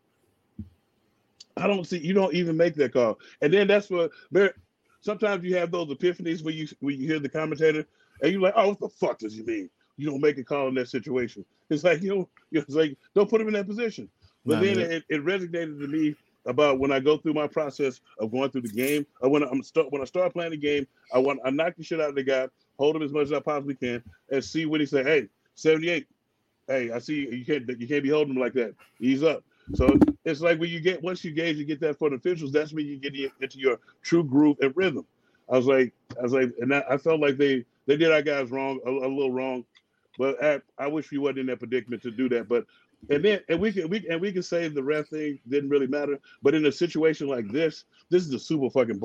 I don't see you don't even make that call. And then that's what there. Sometimes you have those epiphanies where you when you hear the commentator and you're like, oh, what the fuck does he mean? You don't make a call in that situation. It's like you know, it's like don't put him in that position. But Nah, then man. it, it resonated to me about when I go through my process of going through the game. I when I'm start when I start playing the game, I want I knock the shit out of the guy, hold him as much as I possibly can, and see what he say. Hey, seventy-eight. Hey, I see you can't you can't be holding him like that. Ease up. So it's like when you get once you gauge you get that for the officials, that's when you get into your true groove and rhythm. I was like, I was like, and I, I felt like they they did our guys wrong, a, a little wrong, but I, I wish we wasn't in that predicament to do that. But and then and we can we and we can say the ref thing didn't really matter, but in a situation like this, this is the Super fucking Bowl.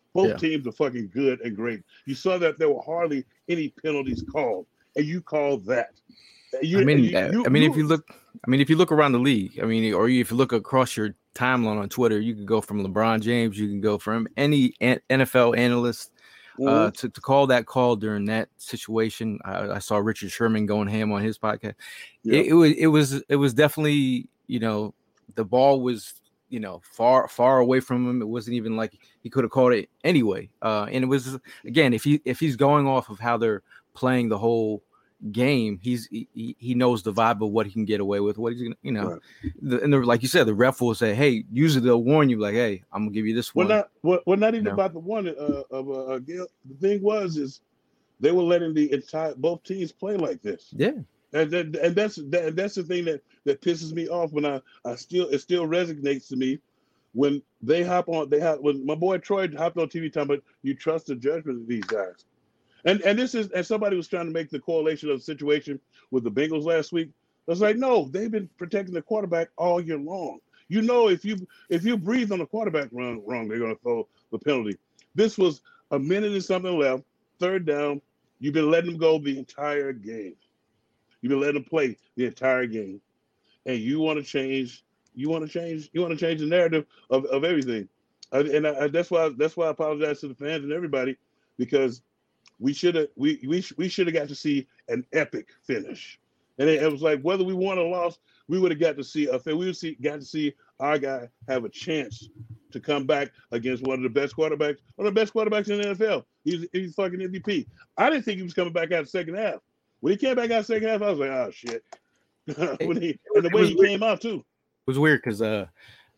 Both Yeah. teams are fucking good and great. You saw that there were hardly any penalties called, and you called that. You, I mean, you, uh, you, I mean, you, if you look, I mean, if you look around the league, I mean, or if you look across your timeline on Twitter, you can go from LeBron James, you can go from any N F L analyst uh, Mhm. to, to call that call during that situation. I, I saw Richard Sherman going ham on his podcast. Yeah. It, it was, it was, it was definitely, you know, the ball was, you know, far, far away from him. It wasn't even like he could have called it anyway. Uh, and it was, again, if he, if he's going off of how they're playing the whole game, he's he, he knows the vibe of what he can get away with, what he's gonna, you know, Right. the, and the, like you said, the ref will say, hey, usually they'll warn you, like, hey, I'm gonna give you this We're one. not. We're, we're not even No. about the one. Uh, of uh, uh, Gil. The thing was, is they were letting the entire both teams play like this, Yeah, and and, and that's that, that's the thing that that pisses me off. When I I still it still resonates to me when they hop on. They have when my boy Troy hopped on T V talking about you trust the judgment of these guys, and and this is and somebody was trying to make the correlation of the situation with the Bengals last week. I was like, no, they've been protecting the quarterback all year long. You know, if you if you breathe on the quarterback wrong, wrong, they're going to throw the penalty. This was a minute and something left, third down. You've been letting them go the entire game. You've been letting them play the entire game, and you want to change. You want to change. You want to change the narrative of, of everything, I, and I, that's why that's why I apologize to the fans and everybody, because we should have we we we should have got to see an epic finish, and it, it was like whether we won or lost, we would have got to see a we would see got to see our guy have a chance to come back against one of the best quarterbacks, one of the best quarterbacks in the N F L. He's he's fucking M V P. I didn't think he was coming back out the second half. When he came back out the second half, I was like, oh shit. when he, and the way he came out too. it was weird because uh,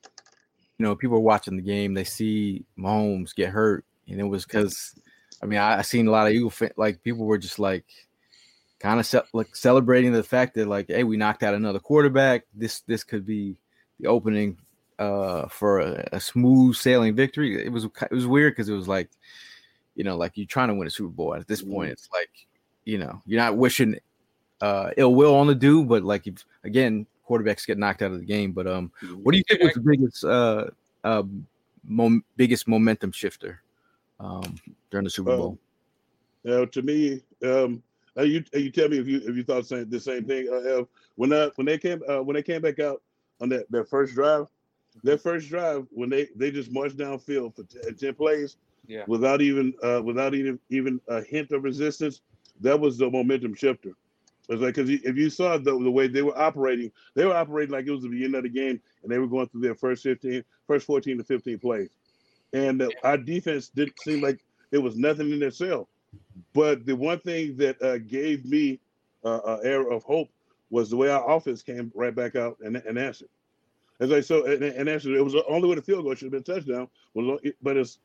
you know, people were watching the game, they see Mahomes get hurt, and it was because, I mean, I, I seen a lot of Eagle fan, like people were just like kind of ce- like celebrating the fact that like, hey, we knocked out another quarterback. This this could be the opening uh, for a, a smooth sailing victory. It was it was weird because it was like, you know, like you're trying to win a Super Bowl. At this point, it's like, you know, you're not wishing uh, ill will on the dude, but like if, again, quarterbacks get knocked out of the game. But um, what do you think was the biggest uh, uh, mom- biggest momentum shifter um, during the Super Bowl? Um, you know, to me, um, uh, you you tell me if you if you thought same, the same thing. Uh, when uh, when they came uh, when they came back out on that their first drive, their first drive when they they just marched downfield for t- ten plays, Yeah. without even uh, without even even a hint of resistance, that was the momentum shifter. It was like because if you saw the, the way they were operating, they were operating like it was the beginning of the game, and they were going through their first fifteen, first fourteen to fifteen plays, and uh, our defense didn't seem like there was nothing in their cell. But the one thing that uh, gave me uh, an air of hope was the way our offense came right back out and, and answered. As I so and, and answered, it was only with a field goal should have been a touchdown. But it's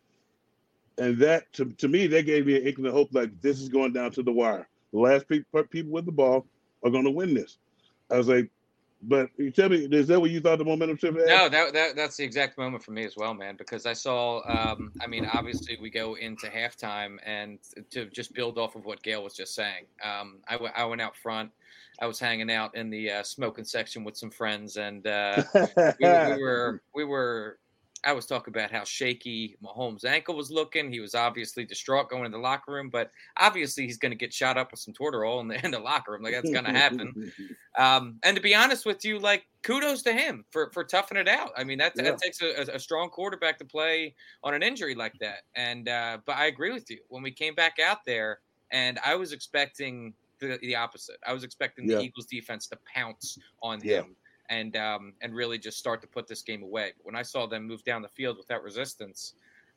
and that to, to me that gave me an inkling of hope, like this is going down to the wire. The last pe- people with the ball are going to win this. I was like, but you tell me, is that what you thought the momentum shift had? No, that, that that's the exact moment for me as well, man. Because I saw, um, I mean, obviously we go into halftime, and to just build off of what Gail was just saying, um, I, w- I went out front. I was hanging out in the uh, smoking section with some friends, and uh, we, we were we were. I was talking about how shaky Mahomes' ankle was looking. He was obviously distraught going in the locker room, but obviously he's going to get shot up with some Toradol in the in the locker room. Like that's going to happen. Um, and to be honest with you, like kudos to him for, for toughing it out. I mean, that, Yeah. that takes a, a strong quarterback to play on an injury like that. And uh, but I agree with you. When we came back out there, and I was expecting the, the opposite. I was expecting Yeah. the Eagles defense to pounce on Yeah. him and um, and really just start to put this game away. But when I saw them move down the field without resistance,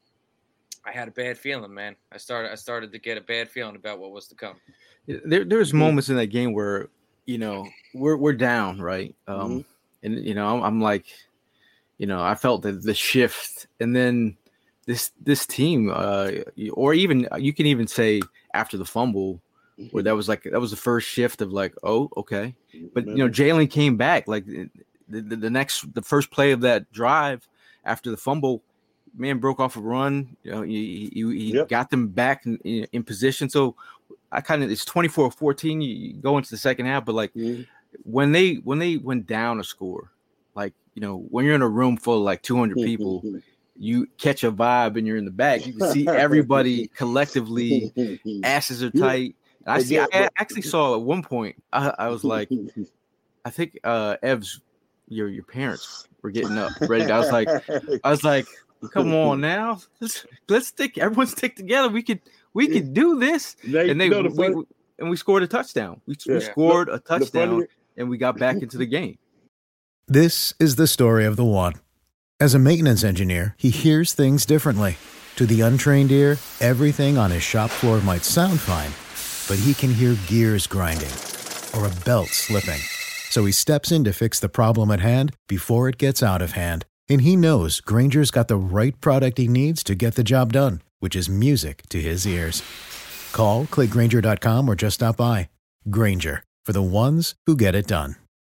I had a bad feeling, man. I started I started to get a bad feeling about what was to come. There, there's moments in that game where, you know, we're we're down, right? Um, and you know, I'm, I'm like, you know, I felt the, the shift, and then this this team, uh, or even you can even say after the fumble, where that was like that was the first shift of like, oh, okay. But you know, Jalen came back like the, the, the next the first play of that drive after the fumble, man broke off a run. You know, he, he, he Yep. got them back in, in, in position. So I kind of it's twenty-four fourteen. You, you go into the second half, but like Mhm. when they when they went down a score, like you know, when you're in a room full of like two hundred people, you catch a vibe and you're in the back. You can see everybody collectively, asses are tight. And I see. I actually saw at one point. I, I was like, I think uh, Ev's, your your parents were getting up ready. I was like, I was like, come on now, let's, let's stick. Everyone stick together. We could we could do this. They, and they you know, the we, funny, and we scored a touchdown. We, yeah. we scored a touchdown, funny, and we got back into the game. This is the story of the one. As a maintenance engineer, he hears things differently. To the untrained ear, everything on his shop floor might sound fine, but he can hear gears grinding or a belt slipping. So he steps in to fix the problem at hand before it gets out of hand. And he knows Grainger's got the right product he needs to get the job done, which is music to his ears. Call, click Grainger dot com, or just stop by. Grainger, for the ones who get it done.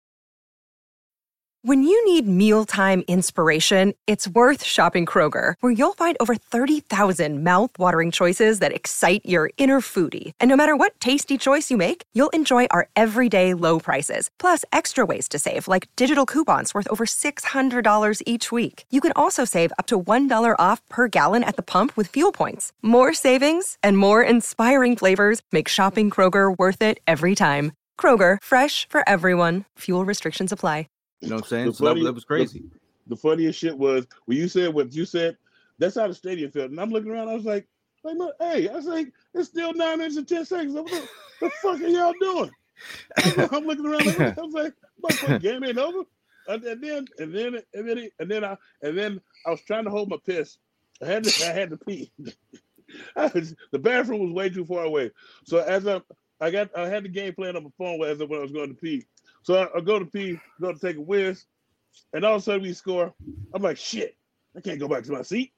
When you need mealtime inspiration, it's worth shopping Kroger, where you'll find over thirty thousand mouth-watering choices that excite your inner foodie. And no matter what tasty choice you make, you'll enjoy our everyday low prices, plus extra ways to save, like digital coupons worth over six hundred dollars each week. You can also save up to one dollar off per gallon at the pump with fuel points. More savings and more inspiring flavors make shopping Kroger worth it every time. Kroger, fresh for everyone. Fuel restrictions apply. You know what I'm saying? The So that, funny- that was crazy. The, the funniest shit was when you said what you said. That's how the stadium felt, and I'm looking around. I was like, like, look, hey, I was like, it's still nine minutes and ten seconds. I'm like, the fuck are y'all doing? I'm, I'm looking around. Like, I was like, motherfucker, game ain't over. And, and then, and then, and then, and then I, and then I was trying to hold my piss. I had to, I had to pee. I was, the bathroom was way too far away. So as I, I got, I had the game playing on my phone as I, when I was going to pee. So I, I go to pee, go to take a whiz, and all of a sudden we score. I'm like, shit, I can't go back to my seat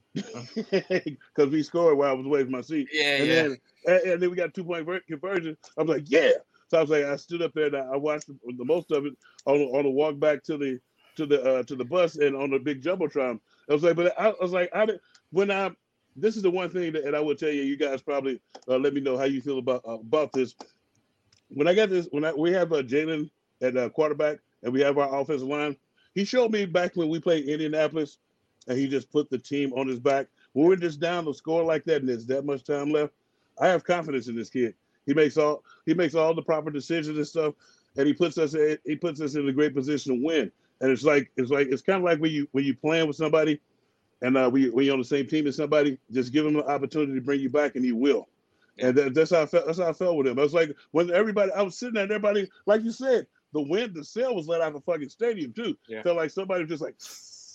because we scored while I was away from my seat. Yeah, and yeah. Then, and, and then we got a two point conversion. I was like, yeah. So I was like, I stood up there and I watched the, the most of it on on the walk back to the to the uh, to the bus and on the big jumbotron. I was like, but I, I was like, I did, when I this is the one thing that and I will tell you, you guys probably uh, let me know how you feel about uh, about this. When I got this, when I, we have uh, Jalen at uh, quarterback and we have our offensive line, he showed me back when we played Indianapolis and he just put the team on his back. When we're just down to score like that and there's that much time left, I have confidence in this kid. He makes all he makes all the proper decisions and stuff, and he puts us in, he puts us in a great position to win. And it's like it's like it's kind of like when you when you playing with somebody, and uh, we when you're on the same team as somebody, just give him an opportunity to bring you back, and he will. And that, that's how I felt. That's how I felt with him. I was like, when everybody, I was sitting there, and everybody, like you said, the wind, the sail was let out of the fucking stadium too. Yeah. Felt like somebody was just like,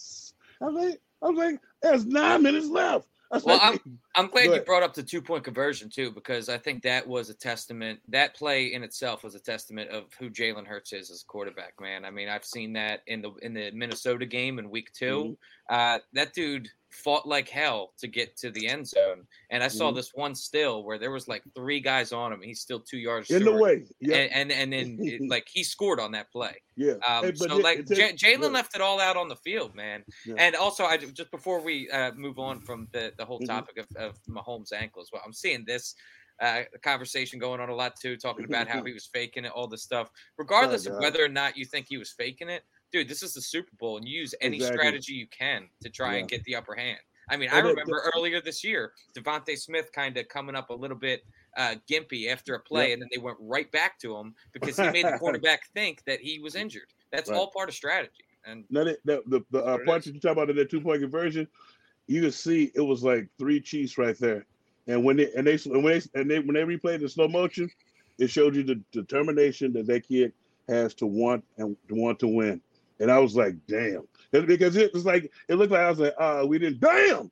I was like, I was like, there's nine minutes left. I was Well, like, I'm I'm glad Go you ahead. brought up the two point conversion too, because I think that was a testament. That play in itself was a testament of who Jalen Hurts is as a quarterback. Man, I mean, I've seen that in the in the Minnesota game in Week two. Mm-hmm. Uh, that dude fought like hell to get to the end zone, and I saw Mhm. this one still where there was like three guys on him. He's still two yards in short. the way, yeah, And, and and then it, like he scored on that play. yeah. Um, Hey, but so it- like it J- takes- Jalen look, left it all out on the field, man. Yeah. And also, I just before we uh, move on from the the whole Mhm. topic of, of Mahomes' ankle as well, I'm seeing this uh, conversation going on a lot too, talking about how he was faking it, all this stuff. Regardless Oh, of God. whether or not you think he was faking it, dude, this is the Super Bowl, and you use any Exactly. strategy you can to try and Yeah. get the upper hand. I mean, I And it- remember earlier this year, Devontae Smith kind of coming up a little bit uh, gimpy after a play, Yep. and then they went right back to him because he made the quarterback think that he was injured. That's Right. all part of strategy. And Now that, that the, the uh, What it part is. that you talk about in that two point conversion, you can see it was like three Chiefs right there. And when they and they and when they and they when they replayed the slow motion, it showed you the determination that that kid has to want and to want to win. And I was like, damn, because it was like it looked like I was like, ah, uh, we didn't, damn,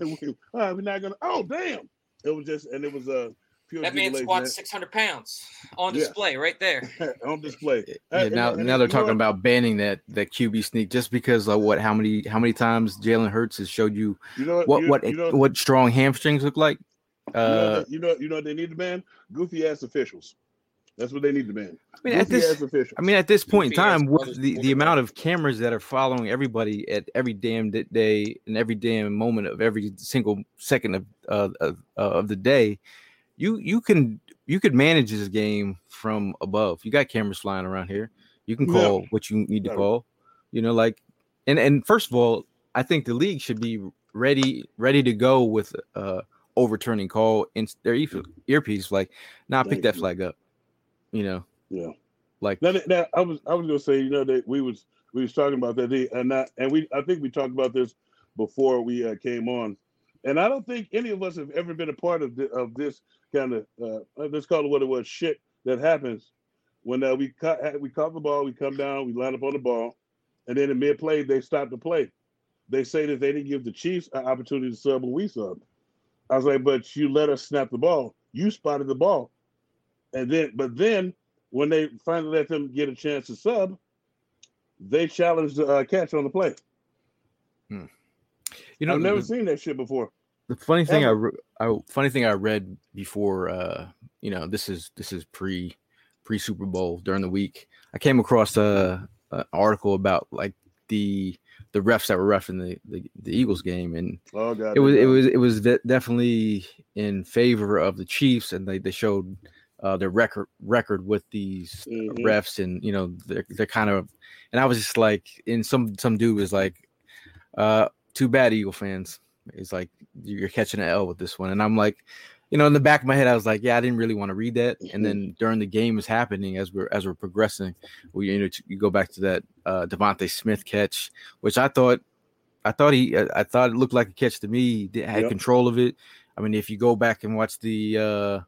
uh, we're not gonna, oh damn, it was just and it was a uh, pure that man jubilation, squats six hundred pounds on Yeah. display right there. on display. Yeah, And- now and- and now you they're know talking what? about banning that that Q B sneak just because of what how many how many times Jalen Hurts has showed you you know what you, what you know, what strong hamstrings look like. You know, Uh, that- you know, you know, what they need to ban goofy ass officials. That's what they need to ban. I mean, at Goofy this, ass officials. I mean, at this point in Goofy ass time, with brothers the, the quarterback. amount of cameras that are following everybody at every damn d- day and every damn moment of every single second of uh, of, uh, of the day, you you can you could manage this game from above. You got cameras flying around here. You can Yeah. call what you need to Yeah. call. You know, like and and first of all, I think the league should be ready ready to go with uh overturning call in their ear- earpiece. Like, nah, pick Thank that you. flag up. You know, Yeah. like Now, that- now, I was I was gonna say, you know, that we was we was talking about that, day, and not, and we I think we talked about this before we uh, came on, and I don't think any of us have ever been a part of the, of this kind of uh, let's call it what it was, shit that happens when uh, we cut we caught the ball, we come down, we line up on the ball, and then in mid play they stop the play. They say that they didn't give the Chiefs an opportunity to sub when we subbed. I was like, but you let us snap the ball. You spotted the ball, and then but then. When they finally let them get a chance to sub, they challenged the uh, catch on the play. hmm. you know, I've never the, seen that shit before. the funny thing I, Ever. re- I funny thing I read before, uh, you know, this is this is pre pre Super Bowl during the week. I came across a, a article about like the the refs that were reffing the, the the Eagles game, and Oh god, it was they it done. was it was de- definitely in favor of the Chiefs, and they they showed uh, their record record with these Mhm. refs, and you know they're they're kind of, and I was just like, and some some dude was like, uh, too bad, Eagle fans. It's like you're catching an L with this one, and I'm like, you know, in the back of my head, I was like, yeah, I didn't really want to read that. And then during the game is happening as we're as we're progressing, we you know you go back to that uh, Devontae Smith catch, which I thought. I thought he, I thought it looked like a catch to me. He had Yep. control of it. I mean, if you go back and watch the, uh,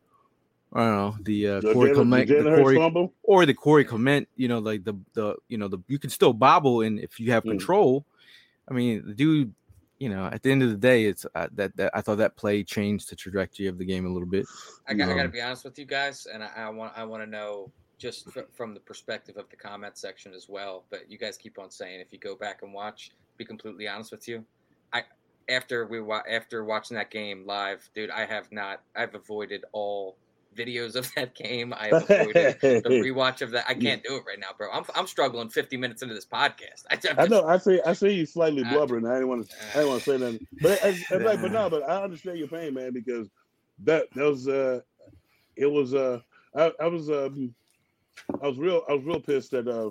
I don't know, the uh, The Corey Jalen- Clement, the the Jalen Hurts Corey, fumble. or the Corey Clement, you know, like the the you know the you can still bobble, and if you have Mm. control, I mean, the dude, you know, at the end of the day, it's uh, that that I thought that play changed the trajectory of the game a little bit. I got, I got to Um, be honest with you guys, and I, I want I want to know just f- from the perspective of the comment section as well. But you guys keep on saying if you go back and watch, be completely honest with you, I after we wa- after watching that game live, dude, I have not I've avoided all videos of that game. I have avoided the rewatch of that. I can't do it right now, bro. I'm I'm struggling fifty minutes into this podcast. I, I'm I just, know. I see. I see you slightly Uh, blubbering. I didn't want to. I didn't want to say nothing. But I, I, like, but no. But I understand your pain, man, because that that was uh, it was uh, I, I was um, I was real. I was real pissed at uh,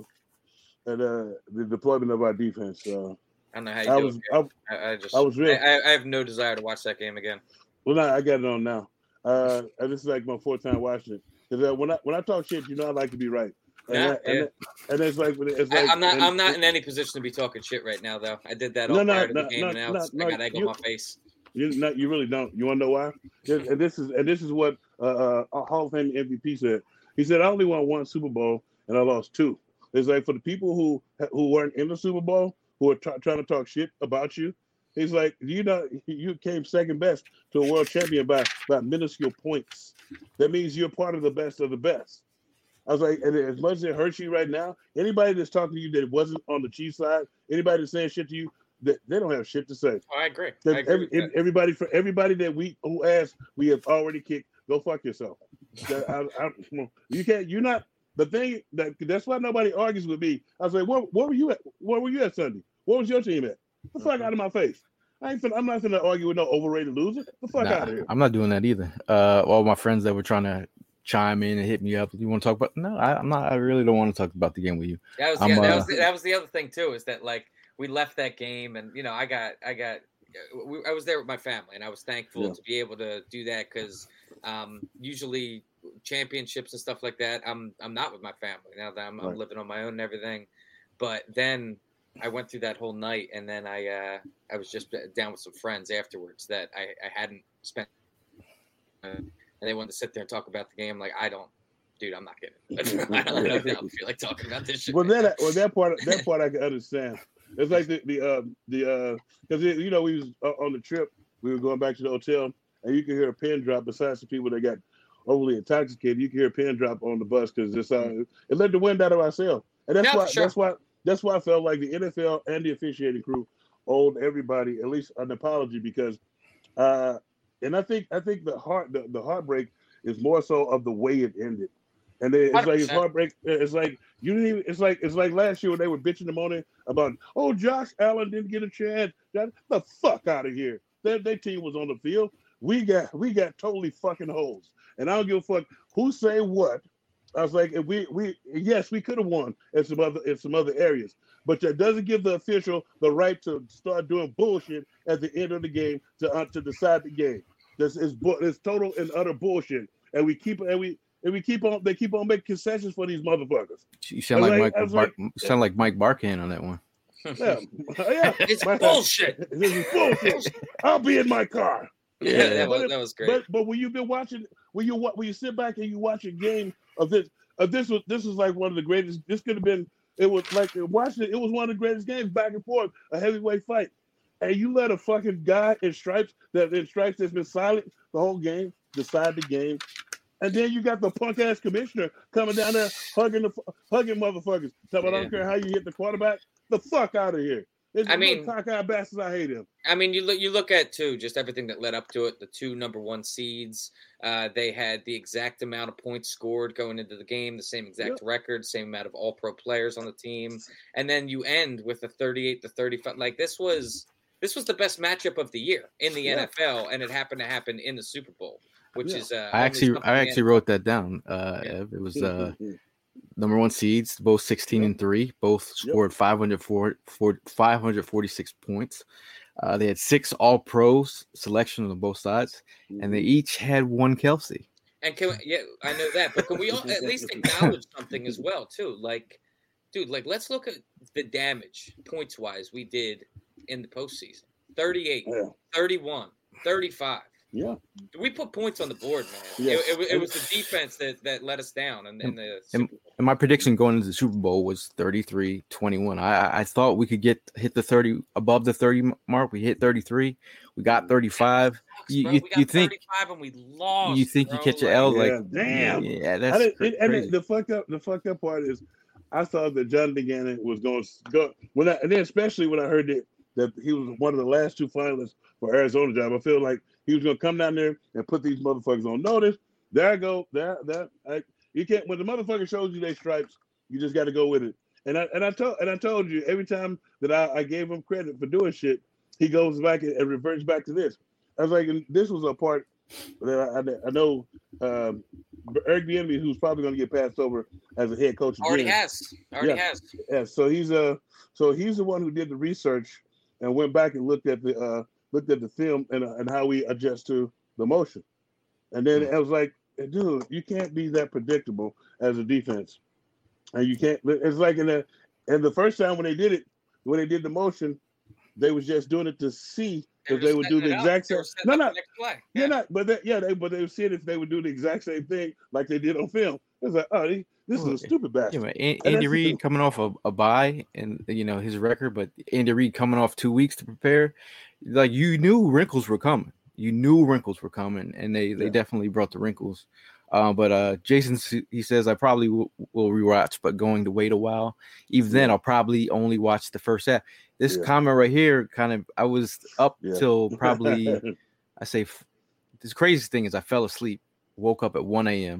at uh, the deployment of our defense. Uh, I don't know how you I do was. it. I, man. I, I just I was real- I, I, I have no desire to watch that game again. well, no, I got it on now. Uh, and this is like my fourth time watching it. Because uh, when I when I talk shit, you know I like to be right. And, Yeah, that, and, yeah. that- and it's like it's I, like I'm not. and- I'm not in any position to be talking shit right now, though. I did that all No, no, prior to no, the game, no, and now no, it's, no, I got egg you- on my face. You not, you really don't. You want to know why? This- and this is and this is what uh, uh, Hall of Fame M V P said. He said, "I only won one Super Bowl and I lost two." It's like for the people who who weren't in the Super Bowl, who are t- trying to talk shit about you. He's like, you know, you came second best to a world champion by by minuscule points. That means you're part of the best of the best. I was like, and as much as it hurts you right now, anybody that's talking to you that wasn't on the Chiefs side, anybody that's saying shit to you, that they don't have shit to say. Oh, I agree. I That agree every, with that. everybody for everybody that we who asked, we have already kicked. Go fuck yourself. That- I- I- you can't. You're not the thing. That that's why nobody argues with me. I was like, where, where were you at? Where were you at Sunday? Where was your team at? The fuck out of my face. I ain't. Finna, I'm not gonna argue with no overrated loser. The fuck nah, out of here. I'm not doing that either. Uh, all my friends that were trying to chime in and hit me up. You want to talk about? No, I, I'm not. I really don't want to talk about the game with you. That was I'm, yeah, that uh, was the, that was the other thing too. Is that like we left that game, and you know, I got I got we, I was there with my family, and I was thankful Yeah. to be able to do that because um, usually championships and stuff like that, I'm I'm not with my family now that I'm, I'm Right. living on my own and everything. But then I went through that whole night, and then I uh, I was just down with some friends afterwards that I, I hadn't spent, uh, and they wanted to sit there and talk about the game. Like I don't, dude, I'm not getting it. I don't, I don't feel like talking about this shit. Well, right that well, that part that part I can understand. It's like the the uh, the because you know we was uh, on the trip. We were going back to the hotel, and you could hear a pin drop. Besides the people that got overly intoxicated, you can hear a pin drop on the bus because it's uh, it let the wind out of our sail, and that's Yeah, why for sure. that's why that's why I felt like the N F L and the officiating crew owed everybody at least an apology because, uh, and I think I think the heart the, the heartbreak is more so of the way it ended. And then it's like it's one hundred percent. heartbreak. It's like you didn't even. It's like it's like last year when they were bitching the morning about, oh, Josh Allen didn't get a chance. That the fuck out of here. Their, their team was on the field. We got we got totally fucking holes. And I don't give a fuck who say what. I was like, if we we yes, we could have won in some other in some other areas, but that doesn't give the official the right to start doing bullshit at the end of the game to uh, to decide the game. This is it's total and utter bullshit, and we keep and we and we keep on they keep on making concessions for these motherfuckers. You sound like, like Mike Bar- like, sound like Mike Barkan on that one. Yeah, yeah. It's bullshit. This is bullshit. I'll be in my car. Yeah, yeah that, but was, it, that was great. But but when you've been watching, when you when you sit back and you watch a game of this, of this was this was like one of the greatest. This could have been. It was like watching it. It was one of the greatest games, back and forth, a heavyweight fight, and you let a fucking guy in stripes that in stripes that's been silent the whole game decide the game, and then you got the punk ass commissioner coming down there hugging the hugging motherfuckers. Tell me, yeah. I don't care how you hit the quarterback. The fuck out of here. It's I mean, cockeyed bastards. I hate him. I mean, you look, you look at too, just everything that led up to it. The two number one seeds, uh, they had the exact amount of points scored going into the game, the same exact yep. record, same amount of all pro players on the team, and then you end with a thirty-eight to thirty-five. Like this was this was the best matchup of the year in the yeah. N F L, and it happened to happen in the Super Bowl, which yeah. is. Uh, I actually, I actually wrote that down. Uh, yeah. It was. Uh, Number one seeds, both sixteen yep. and three, both scored yep. five hundred forty-six points. Uh, they had six all pros selection on both sides, mm-hmm. and they each had one Kelsey. And can we, yeah, I know that, but can we all at least acknowledge something as well, too? Like, dude, like let's look at the damage points wise we did in the postseason: thirty-eight, yeah. thirty-one, thirty-five. Yeah, we put points on the board, man. Yes. It, it, it was the defense that, that let us down. And, and, the and, and my prediction going into the Super Bowl was thirty-three twenty-one. I, I thought we could get hit the thirty above the thirty mark. We hit thirty-three. We got thirty-five. Sucks, you you, you, we got you think thirty-five and we lost? You think bro. you catch an L? Yeah, like damn. Yeah, that's it, crazy. And it, the fucked up the fucked up part is, I thought that Jonathan Gannon was going to go when I, and then especially when I heard that that he was one of the last two finalists for Arizona job. I feel like he was going to come down there and put these motherfuckers on notice. There I go. There, that I, you can't. When the motherfucker shows you they stripes, you just got to go with it. And I and I told and I told you every time that I, I gave him credit for doing shit, he goes back and, and reverts back to this. I was like, and this was a part that I, I know um, Eric Bieniemy, who's probably going to get passed over as a head coach. Already again. has. Already yeah. has. Yeah. So he's uh so he's the one who did the research and went back and looked at the uh, looked at the film and uh, and how we adjust to the motion. And then mm-hmm. I was like, dude, you can't be that predictable as a defense. And you can't. It's like in the and the first time when they did it, when they did the motion, they was just doing it to see if they would do the exact same. No, no, yeah, not. But they, yeah, they but they were seeing if they would do the exact same thing like they did on film. It's like, oh, they, this is a stupid bastard. Yeah, Andy, Andy Reid coming off a, a bye and you know his record, but Andy Reid coming off two weeks to prepare, like you knew wrinkles were coming. You knew wrinkles were coming, and they, they yeah. definitely brought the wrinkles. Uh, but uh, Jason, he says, I probably will, will rewatch, but going to wait a while. Even then, I'll probably only watch the first half. This yeah. comment right here, kind of, I was up yeah. till probably, I say, this craziest thing is I fell asleep, woke up at one a.m.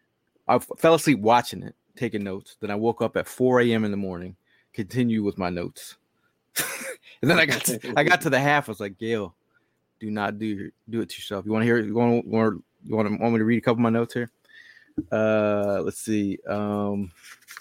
I fell asleep watching it, taking notes. Then I woke up at four a.m. in the morning, continue with my notes. And then I got to, I got to the half. I was like, Gail, do not do do it to yourself. You want to hear it? You want to, you want, to, want me to read a couple of my notes here? Uh, let's see. Um,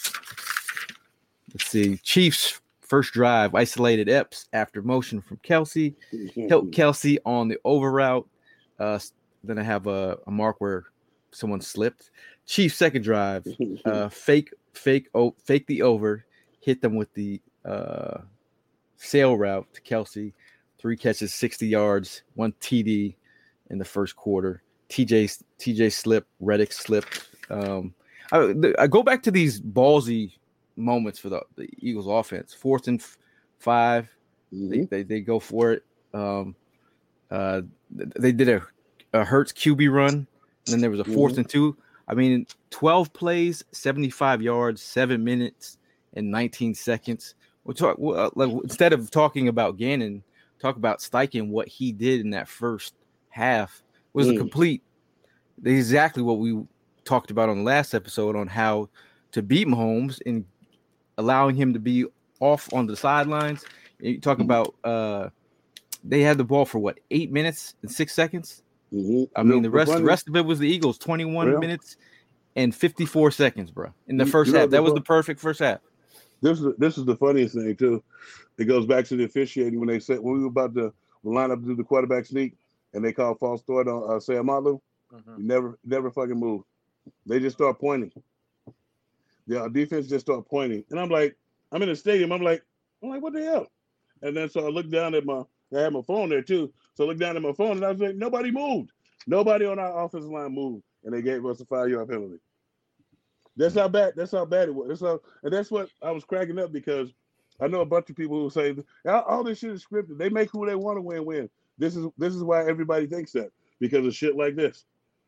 let's see. Chiefs first drive isolated Epps after motion from Kelsey. Helped Kelsey on the over route. Uh, then I have a, a mark where someone slipped. Chiefs second drive. Uh, fake fake oh, fake the over. Hit them with the uh, sail route to Kelsey. Three catches, sixty yards, one T D in the first quarter. T J T J slipped, Reddick slipped. Um, I, I go back to these ballsy moments for the, the Eagles offense. Fourth and f- five, mm-hmm. they, they they go for it. Um, uh, they did a, a Hurts Q B run, and then there was a fourth mm-hmm. and two. I mean, twelve plays, seventy-five yards, seven minutes, and nineteen seconds. We'll talk well, like, instead of talking about Gannon. Talk about Steichen, what he did in that first half was mm. a complete, exactly what we talked about on the last episode on how to beat Mahomes and allowing him to be off on the sidelines. And you talk mm. about uh, they had the ball for what, eight minutes and six seconds. Mm-hmm. I mean, the rest, the rest of it was the Eagles, twenty-one yeah. minutes and fifty-four seconds, bro. In the You- first you know half, the that was fun- the perfect first half. This is this is the funniest thing too. It goes back to the officiating when they said when we were about to line up to do the quarterback sneak and they called false start on uh, Sayamalu. Mhm. You never never fucking move. They just start pointing. The uh, defense just start pointing, and I'm like, I'm in the stadium. I'm like, I'm like, what the hell? And then so I looked down at my, I had my phone there too. So I looked down at my phone and I was like, nobody moved. Nobody on our offensive line moved, and they gave us a five yard penalty. That's how bad. That's how bad it was. That's how, and that's what I was cracking up because I know a bunch of people who say all, all this shit is scripted. They make who they want to win win. This is this is why everybody thinks that because of shit like this.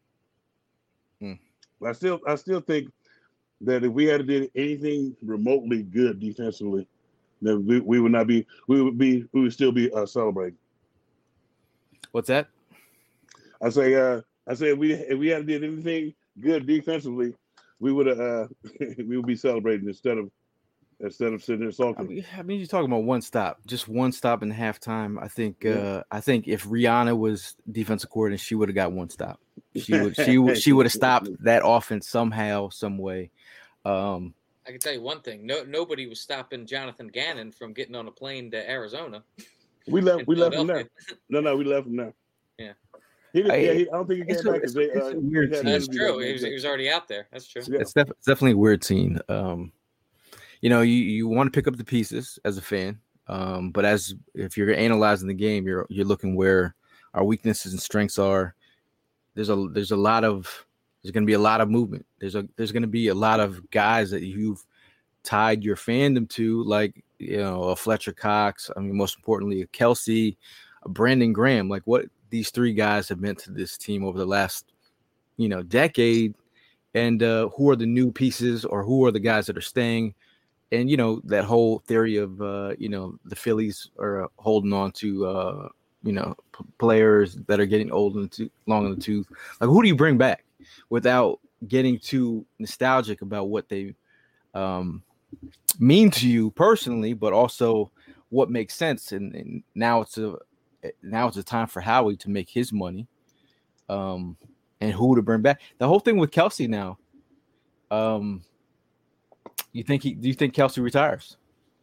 Hmm. I still I still think that if we had to do anything remotely good defensively, then we, we would not be we would be we would still be uh, celebrating. What's that? I say uh I say if we if we had to do anything good defensively, we would uh we would be celebrating instead of instead of sitting there I sulking. mean, I mean, you're talking about one stop, just one stop in halftime. I think, Yeah. uh, I think if Rihanna was defensive coordinator, she would have got one stop. She would, she would, she would have stopped that offense somehow, some way. Um, I can tell you one thing: no, nobody was stopping Jonathan Gannon from getting on a plane to Arizona. We left in we left from there. Philadelphia. No, no, we left from there. Yeah. He didn't, I- yeah, he, I don't think he it's came a- back it's because a- they it's uh, a weird he had team. That's interviews true. that He was, next he was already out there. That's true. day. Yeah. it's, def- it's definitely a weird team. Um, you know, you, you want to pick up the pieces as a fan, um, but as if you're analyzing the game, you're you're looking where our weaknesses and strengths are. There's a there's a lot of there's going to be a lot of movement. There's a there's going to be a lot of guys that you've tied your fandom to, like, you know, a Fletcher Cox. I mean, most importantly, a Kelsey, a Brandon Graham. Like what these three guys have meant to this team over the last, you know, decade. And uh, who are the new pieces, or who are the guys that are staying? And, you know, that whole theory of, uh, you know, the Phillies are holding on to, uh, you know, p- players that are getting old and too long in the tooth. Like, who do you bring back without getting too nostalgic about what they um, mean to you personally, but also what makes sense? And, and now it's a now it's a time for Howie to make his money, um, and who to bring back. The whole thing with Kelsey now. Um, You think he? Do you think Kelsey retires?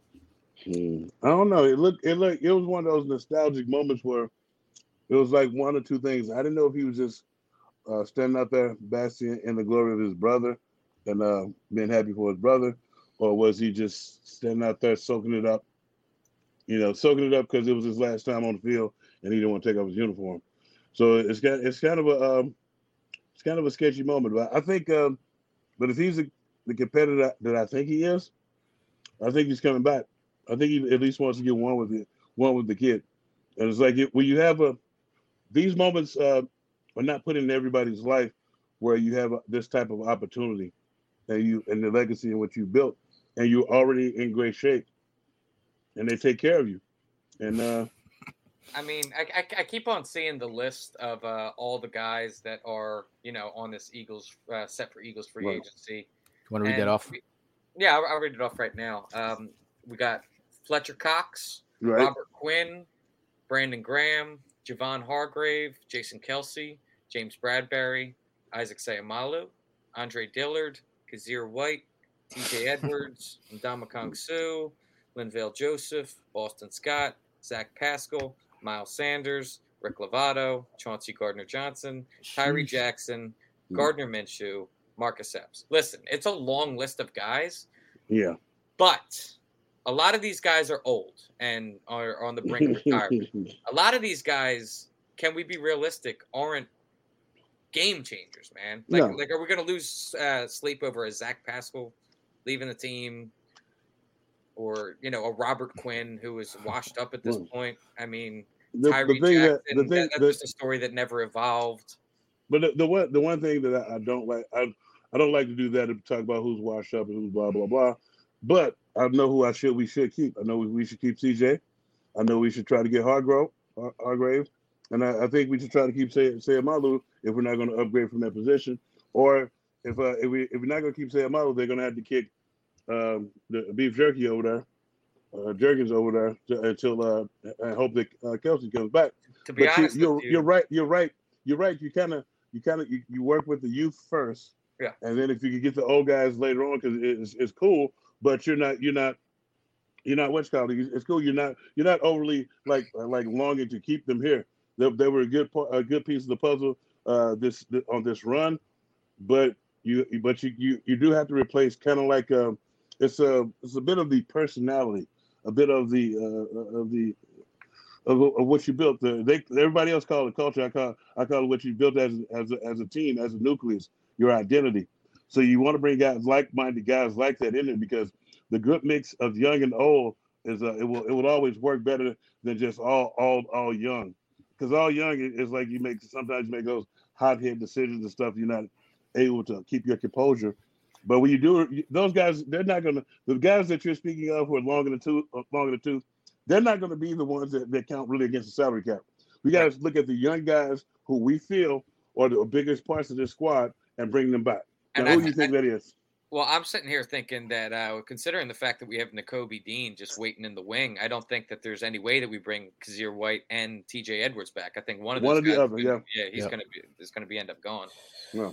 Hmm. I don't know. It looked, it looked, it was one of those nostalgic moments where it was like one or two things. I didn't know if he was just uh, standing out there basking in the glory of his brother and uh, being happy for his brother, or was he just standing out there soaking it up? You know, soaking it up because it was his last time on the field and he didn't want to take off his uniform. So it's got, it's kind of a, um, it's kind of a sketchy moment. But I think, um, but if he's a, the competitor that I think he is, I think he's coming back. I think he at least wants to get one with the one with the kid. And it's like it, when you have a these moments uh, are not put in everybody's life where you have a, this type of opportunity and you and the legacy in what you built, and you're already in great shape, and they take care of you. And uh, I mean, I, I, I keep on seeing the list of uh, all the guys that are, you know, on this Eagles uh, set for Eagles free Right. agency. You want to read that And off? we- yeah, I'll, I'll read it off right now. Um, we got Fletcher Cox, right, Robert Quinn, Brandon Graham, Javon Hargrave, Jason Kelsey, James Bradbury, Isaac Sayamalu, Andre Dillard, Kazir White, T J Edwards, Ndamukong Suh, Linvale Joseph, Boston Scott, Zach Pascal, Miles Sanders, Rick Lovato, Chauncey Gardner-Johnson, Tyree Sheesh. Jackson, Gardner Minshew, Marcus Epps. Listen, it's a long list of guys, yeah. but a lot of these guys are old and are on the brink of retirement. A lot of these guys, can we be realistic, aren't game changers, man. Like, No. like are we going to lose uh, sleep over a Zach Pascal leaving the team? Or, you know, a Robert Quinn who is washed up at this Well, point? I mean, The, Tyree the thing Jackson, that the thing that, that, that's just a story that never evolved. but the, the one the one thing that I, I don't like I I don't like to do that to talk about who's washed up and who's blah blah blah. But I know who I should we should keep. I know we, we should keep C J. I know we should try to get Hargrove, Har- Hargrave, and I, I think we should try to keep Say Sayamalu if we're not going to upgrade from that position. Or if uh, if we if we're not going to keep Sayamalu, they're going to have to kick um, the beef jerky over there, uh, Jerkins over there to, until uh, I hope that uh, Kelsey comes back. To be But you, honest you're with you, you're right. You're right. You're right. You kind of you kind of you, you work with the youth first, Yeah. And then if you can get the old guys later on, because it's it's cool, but you're not you're not you're not what's called it's cool. You're not you're not overly like like longing to keep them here. They, they were a good a good piece of the puzzle uh, this on this run, but you but you you, you do have to replace kind of like um, it's a it's a bit of the personality, a bit of the uh, of the Of, of what you built. The, they everybody else call it culture. I call I call it what you built as as a, as a team, as a nucleus, your identity. So you want to bring guys like-minded guys like that in there because the good mix of young and old is uh, it will it would always work better than just all all all young. Because all young is like you make sometimes you make those hot-head decisions and stuff. You're not able to keep your composure. But when you do, those guys, they're not gonna. The guys that you're speaking of who are long in the tooth, long in the tooth. They're not going to be the ones that, that count really against the salary cap. We got to right. look at the young guys who we feel are the biggest parts of this squad and bring them back. Now, and who I, do you think I, that is? Well, I'm sitting here thinking that uh, considering the fact that we have Nakobe Dean just waiting in the wing, I don't think that there's any way that we bring Kazir White and T J Edwards back. I think one of those one of guys the other, gonna, yeah, yeah, he's yeah. going to be is going to be end up gone. No.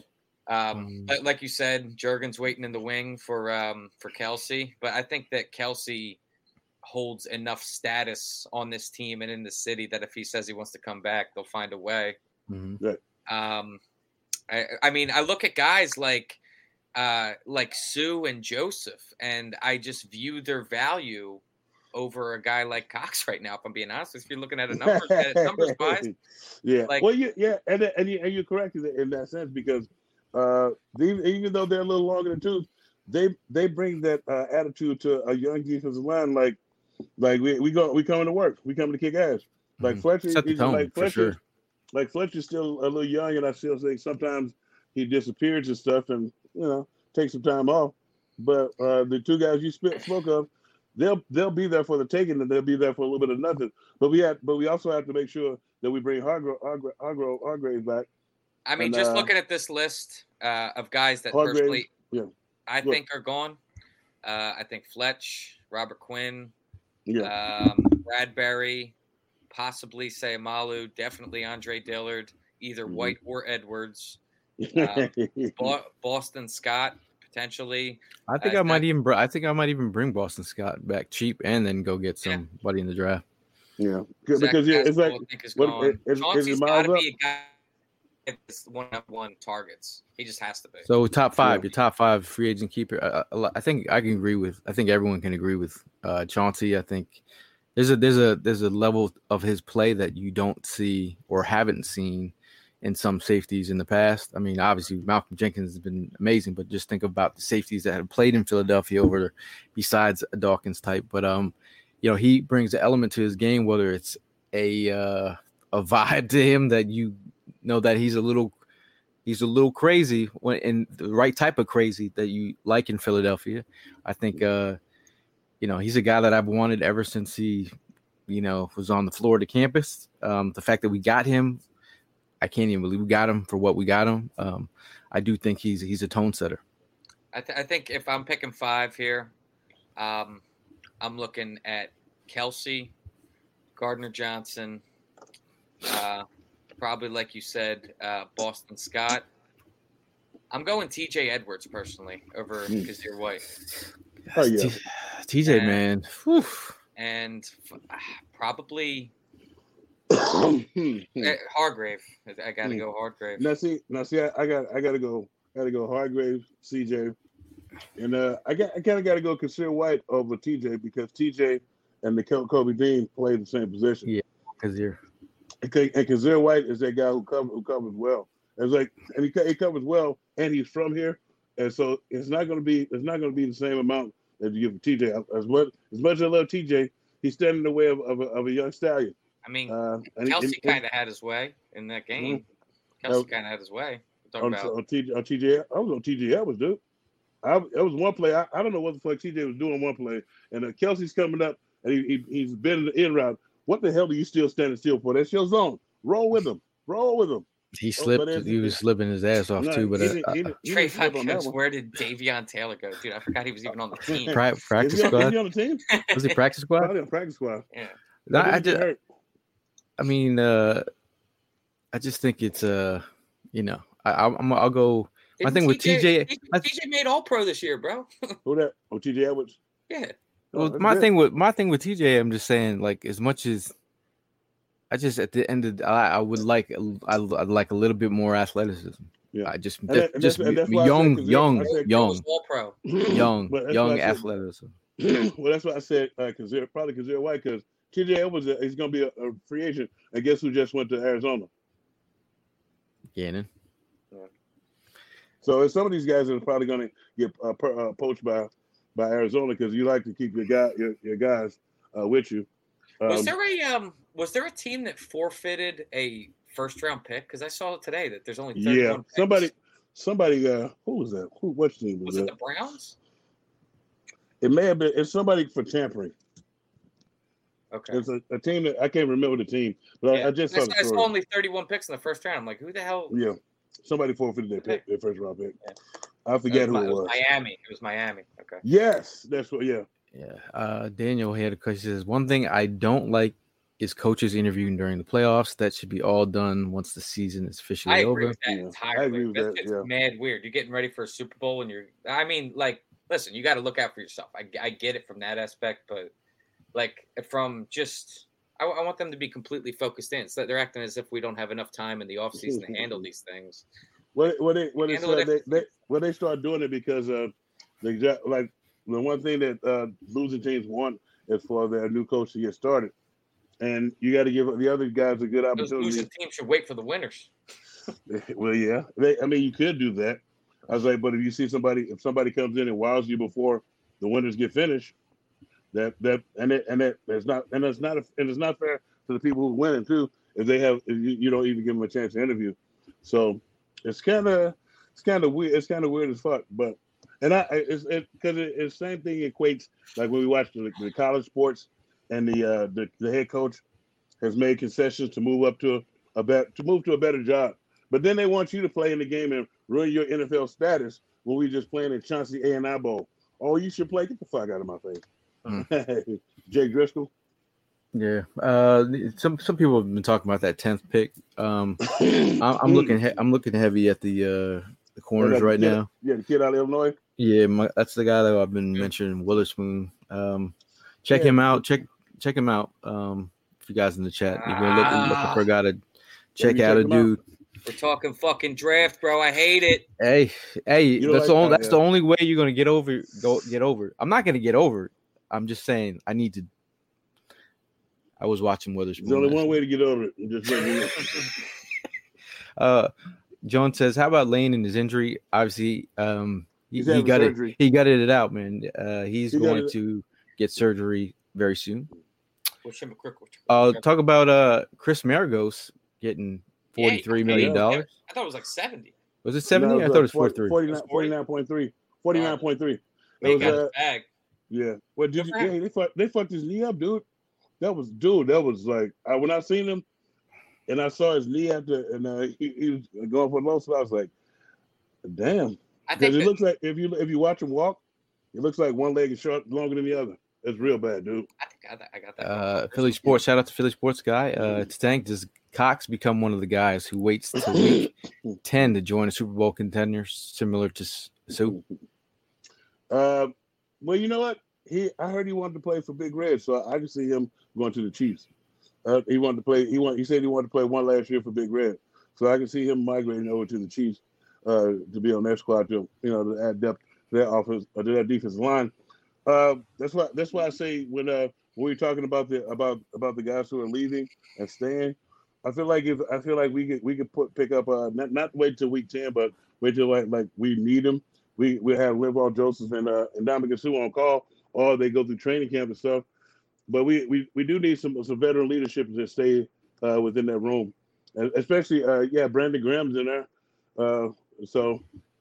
Um, but like you said, Jurgens waiting in the wing for um, for Kelsey, but I think that Kelsey holds enough status on this team and in the city that if he says he wants to come back, they'll find a way. Mm-hmm. Right. Um, I, I mean, I look at guys like uh, like Sue and Joseph, and I just view their value over a guy like Cox right now. If I'm being honest, if you're looking at a numbers at numbers wise, yeah. Like, well, yeah, yeah, and and, you, and you're correct in that, in that sense because uh, they, even though they're a little longer in the tooth, they they bring that uh, attitude to a young defensive line like. Like we, we go we coming to work. We coming to kick ass. Like mm-hmm. Fletcher, Set the he's tone, like for Fletcher, sure. like Fletcher's still a little young, and I still think sometimes he disappears and stuff, and you know takes some time off. But uh, the two guys you sp- spoke of, they'll they'll be there for the taking, and they'll be there for a little bit of nothing. But we have, but we also have to make sure that we bring Hargrave Hargrave Hargrave back. I mean, and, just uh, looking at this list uh, of guys that Hargrave, personally yeah. I Look. think are gone. Uh, I think Fletch, Robert Quinn. Yeah. Um, Bradbury, possibly Sayamalu, definitely Andre Dillard, either Mm-hmm. White or Edwards. Um, Bo- Boston Scott, potentially. I think Uh, I might not- even. Br- I think I might even bring Boston Scott back cheap and then go get Yeah. somebody in the draft. Yeah, Zach because yeah, it's Pascal, like I think is what- gone. is- is Chauncey's it got Miles to up? be a guy that's one up one targets. He just has to be. So top five, Yeah. your top five free agent keeper. Uh, a lot- I think I can agree with. I think everyone can agree with uh, Chauncey. I think there's a there's a there's a level of his play that you don't see or haven't seen in some safeties in the past. I mean, obviously Malcolm Jenkins has been amazing, but just think about the safeties that have played in Philadelphia over besides a Dawkins type. But um, you know, he brings an element to his game, whether it's a uh, a vibe to him that you know that he's a little he's a little crazy when in the right type of crazy that you like in Philadelphia. I think uh, you know, he's a guy that I've wanted ever since he, you know, was on the Florida campus. Um, the fact that we got him, I can't even believe we got him for what we got him. Um, I do think he's he's a tone setter. I, th- I think if I'm picking five here, um, I'm looking at Kelsey, Gardner Johnson, uh, probably like you said, uh, Boston Scott. I'm going T J Edwards personally over Mm. Kazir White. Oh, yeah. T- TJ, And- man. Whew. And f- probably Hmm. eh, Hargrave. I got to Mm. go Hargrave. Now see, now see, I, I got, I got to go, got to go Hargrave, C J, and uh, I got, I kind of got to go Kazir White over T J because T J and the Kobe Dean play the same position. Yeah. Kazir. Okay, and Kazir White is that guy who covers, who covers well. It's like, and he, co- he covers well, and he's from here, and so it's not going to be, it's not going to be the same amount that you give T J. As much, as much as I love T J, he's standing in the way of, of, a, of a young stallion. I mean, Uh, and, Kelsey and- kind of had his way in that game. Kelsey Oh. kind of had his way. We're talking on, about on, T J, on T J, I was on T J Edwards, dude. I, it was one play. I, I don't know what the fuck T J was doing one play, and uh, Kelsey's coming up, and he, he he's been in the in route. What the hell are you still standing still for? That's your zone. Roll with him. Roll with him. He Oh, slipped. but it's- he was slipping his ass off No, too. But he uh, didn't- he didn't- he Trey didn't slip on that goes, one. where did Davion Taylor go? Dude, I forgot he was even on the team. pra- Is practice he, on, is squad. he on the team? Was he practice squad? Probably on practice squad. Yeah. No, When I did he get just, hurt? I mean, uh, I just think it's uh, you know, I, I'm I'll go My thing with T J, T J made All Pro this year, bro. Who that? Oh, T J Edwards. Yeah. Well, Oh, my good. thing with my thing with T J, I'm just saying, like, as much as I just at the end of I, I would like I, I'd like a little bit more athleticism. Yeah. I just And that- and just that's- and that's why I said, young, 'cause young, I said- young, All Pro. young, But that's young why I said- athleticism. Well, that's what I said. Uh, Kazir, probably Kazir White, because T J Edwards uh, he's going to be a, a free agent. And guess who just went to Arizona? Gannon. So if some of these guys are probably going to get uh, per, uh, poached by by Arizona because you like to keep your guy your, your guys uh, with you. Um, Was there a um was there a team that forfeited a first round pick? Because I saw today that there's only thirty-one yeah, picks. somebody somebody uh, who was that? Who what team was, was it that? the Browns? It may have been. It's somebody for tampering. Okay. It's a, a team that I can't remember the team, but Yeah. I, I just I, saw saw, the I saw story. only thirty-one picks in the first round. I'm like, who the hell? Yeah, somebody forfeited their pick, their first round pick. Yeah. I forget it was, who it it was was. Miami. It was Miami. Okay. Yes, that's what. Yeah, Yeah. Uh, Daniel had a question. Says one thing I don't like is coaches interviewing during the playoffs. That should be all done once the season is officially I over. agree with that Yeah, I entirely. agree with That's that, just yeah. mad weird. You're getting ready for a Super Bowl, and you're. I mean, like, listen, you got to look out for yourself. I, I get it from that aspect, but like from just, I, I want them to be completely focused in. So they're acting as if we don't have enough time in the offseason to handle these things. What what they what they Handle said it they, they well they started doing it because uh the exact like the one thing that uh losing teams want is for their new coach to get started, and you got to give the other guys a good Those opportunity. losing teams should wait for the winners. Well, yeah, they, I mean you could do that. I was like, but if you see somebody if somebody comes in and wows you before the winners get finished, that that and it and that that's not and it's not a, and it's not fair to the people who winning too if they have if you, you don't even give them a chance to interview. So it's kind of it's kind of weird. It's kind of weird as fuck. But and I it's because it, it's the same thing equates like when we watch the, the college sports and the uh the, the head coach has made concessions to move up to a, a bet to move to a better job. But then they want you to play in the game and ruin your N F L status when we just playing in Chauncey A and I Bowl. Oh, you should play. Get the fuck out of my face. Mm. Jay Driscoll. Yeah. Uh, some some people have been talking about that tenth pick. Um, I'm, I'm looking he- I'm looking heavy at the uh the corners right kid, now. Yeah, the kid out of Illinois. Yeah, my, that's the guy that I've been mentioning, Witherspoon. Um, check Yeah. him out. Check check him out. Um, if you guys in the chat, if you're looking, looking for a guy to check you out check a him out? dude. We're talking fucking draft, bro. I hate it. Hey, hey, You don't that's the like only that, that's yeah. the only way you're gonna get over go get over. I'm not gonna get over it. I'm just saying I need to. I was watching Witherspoon. There's only last one night. way to get over it. and Just let me know. Uh, John says, "How about Lane and his injury? Obviously, um, he, He's he having got surgery. it. He gutted it out, man. Uh, he's He going gutted it. to get surgery very soon. Wish him a quick. Uh, talk about uh Chris Maragos getting Yeah, he forty-three got million paid. dolled. I thought it was like seventy. Was it seventy? No, I thought it was forty, forty-three. forty-nine, It was forty? forty-nine point three. forty-nine point three. It Man, was, got uh, his bag. yeah. Well, did Good you, for him. yeah, they fucked, they fucked his knee up, dude. That was, dude, that was like, I, when I seen him and I saw his knee after, and uh, he, he was going for a low spot, I was like, damn. I think Because it that, looks like, if you if you watch him walk, it looks like one leg is short, longer than the other. It's real bad, dude. I think I got that. I got that. Uh, Philly Sports. Shout out to Philly Sports guy. Uh, to Tank, does Cox become one of the guys who waits till week ten to join a Super Bowl contender, similar to S- Sue? Uh, well, you know what? He I heard he wanted to play for Big Red, so I can see him going to the Chiefs. Uh, he wanted to play. He want. He said he wanted to play one last year for Big Red, so I can see him migrating over to the Chiefs uh, to be on their squad to you know to add depth to their offense or to their defensive line. Uh, that's why. That's why I say when uh, when we're talking about the about about the guys who are leaving and staying, I feel like if I feel like we could we could put pick up uh, not not wait till week ten, but wait till like like we need them. We we have Linval Joseph and uh and Dominic Sue on call, or they go through training camp and stuff. But we we, we do need some some veteran leadership to stay uh, within that room, and especially uh, yeah, Brandon Graham's in there. Uh, so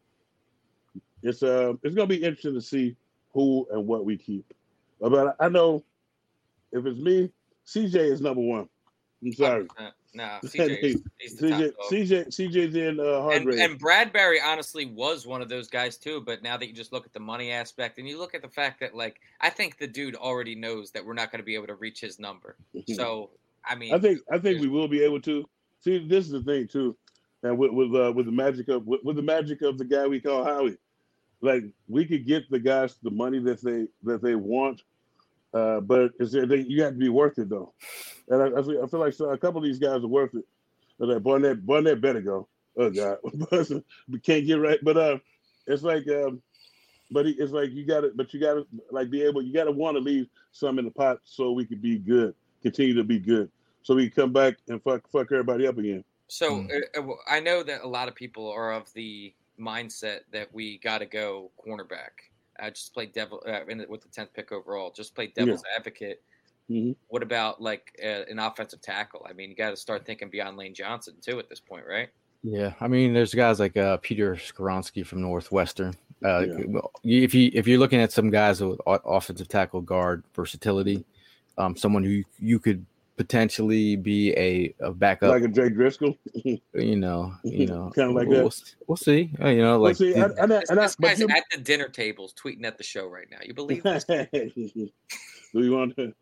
it's uh it's gonna be interesting to see who and what we keep. Uh, But I know if it's me, C J is number one. I'm sorry. Uh, no, C J. He's the C J top dog. C J C J's in uh, hard And, rate. and Bradbury honestly was one of those guys too, but now that you just look at the money aspect and you look at the fact that like I think the dude already knows that we're not going to be able to reach his number. So I mean, I think I think we will be able to. See, this is the thing too. and with with, uh, with the magic of with, with the magic of the guy we call Howie, like we could get the guys the money that they that they want, uh, but is there they, you have to be worth it though, and I, I, feel, I feel like so, a couple of these guys are worth it. Like Barnett, Barnett better go. Oh God, we can't get right. But uh, it's like um, but it's like you got to, but you got to like be able. You got to want to leave some in the pot so we could be good, continue to be good, so we can come back and fuck fuck everybody up again. So uh, I know that a lot of people are of the mindset that we got to go cornerback. I uh, just play devil uh, in the, with the tenth pick overall. Just play devil's yeah. advocate. Mm-hmm. What about like uh, an offensive tackle? I mean, you got to start thinking beyond Lane Johnson too at this point, right? Yeah, I mean, there's guys like uh, Peter Skoronsky from Northwestern. Uh, yeah. If you if you're looking at some guys with offensive tackle guard versatility, um, someone who you could potentially be a, a backup, like a Jay Driscoll, you know, you know, kind of like we'll, that. We'll see. Uh, you know, like we'll see. the, I, I, this, I, this guy's you, at the dinner tables tweeting at the show right now. You believe this? Do you want to?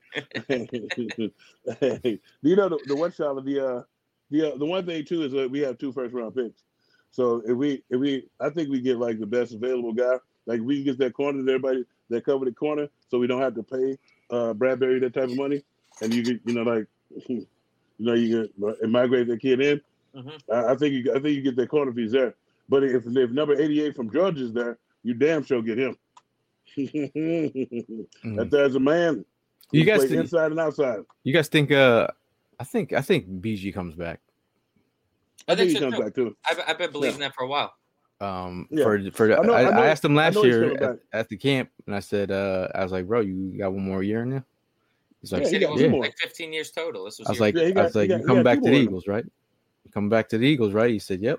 Do you know the, the one shot of the uh, the uh, the one thing too is that we have two first round picks. So if we if we I think we get like the best available guy. Like we get that corner to everybody that cover the corner, so we don't have to pay uh, Bradbury that type of money, and you get you know like you know you get migrate that kid in. Mm-hmm. I, I think you I think you get that corner if he's there. But if if number eighty-eight from Georgia is there, you damn sure get him. mm. That there's a man. You guys think, inside and outside. You guys think? Uh, I think I think B G comes back. I, I think, think so he comes too. back too. I've, I've been believing yeah. that for a while. Um, yeah. for for the, I, know, I, I, I asked him last year at, at the camp, and I said, uh, I was like, bro, you got one more year in there? He's like, yeah, he he was yeah. like fifteen years total. This was I was like, yeah, got, I was like, got, you coming back to the Eagles, right? You coming back to the Eagles, right? He said, yep.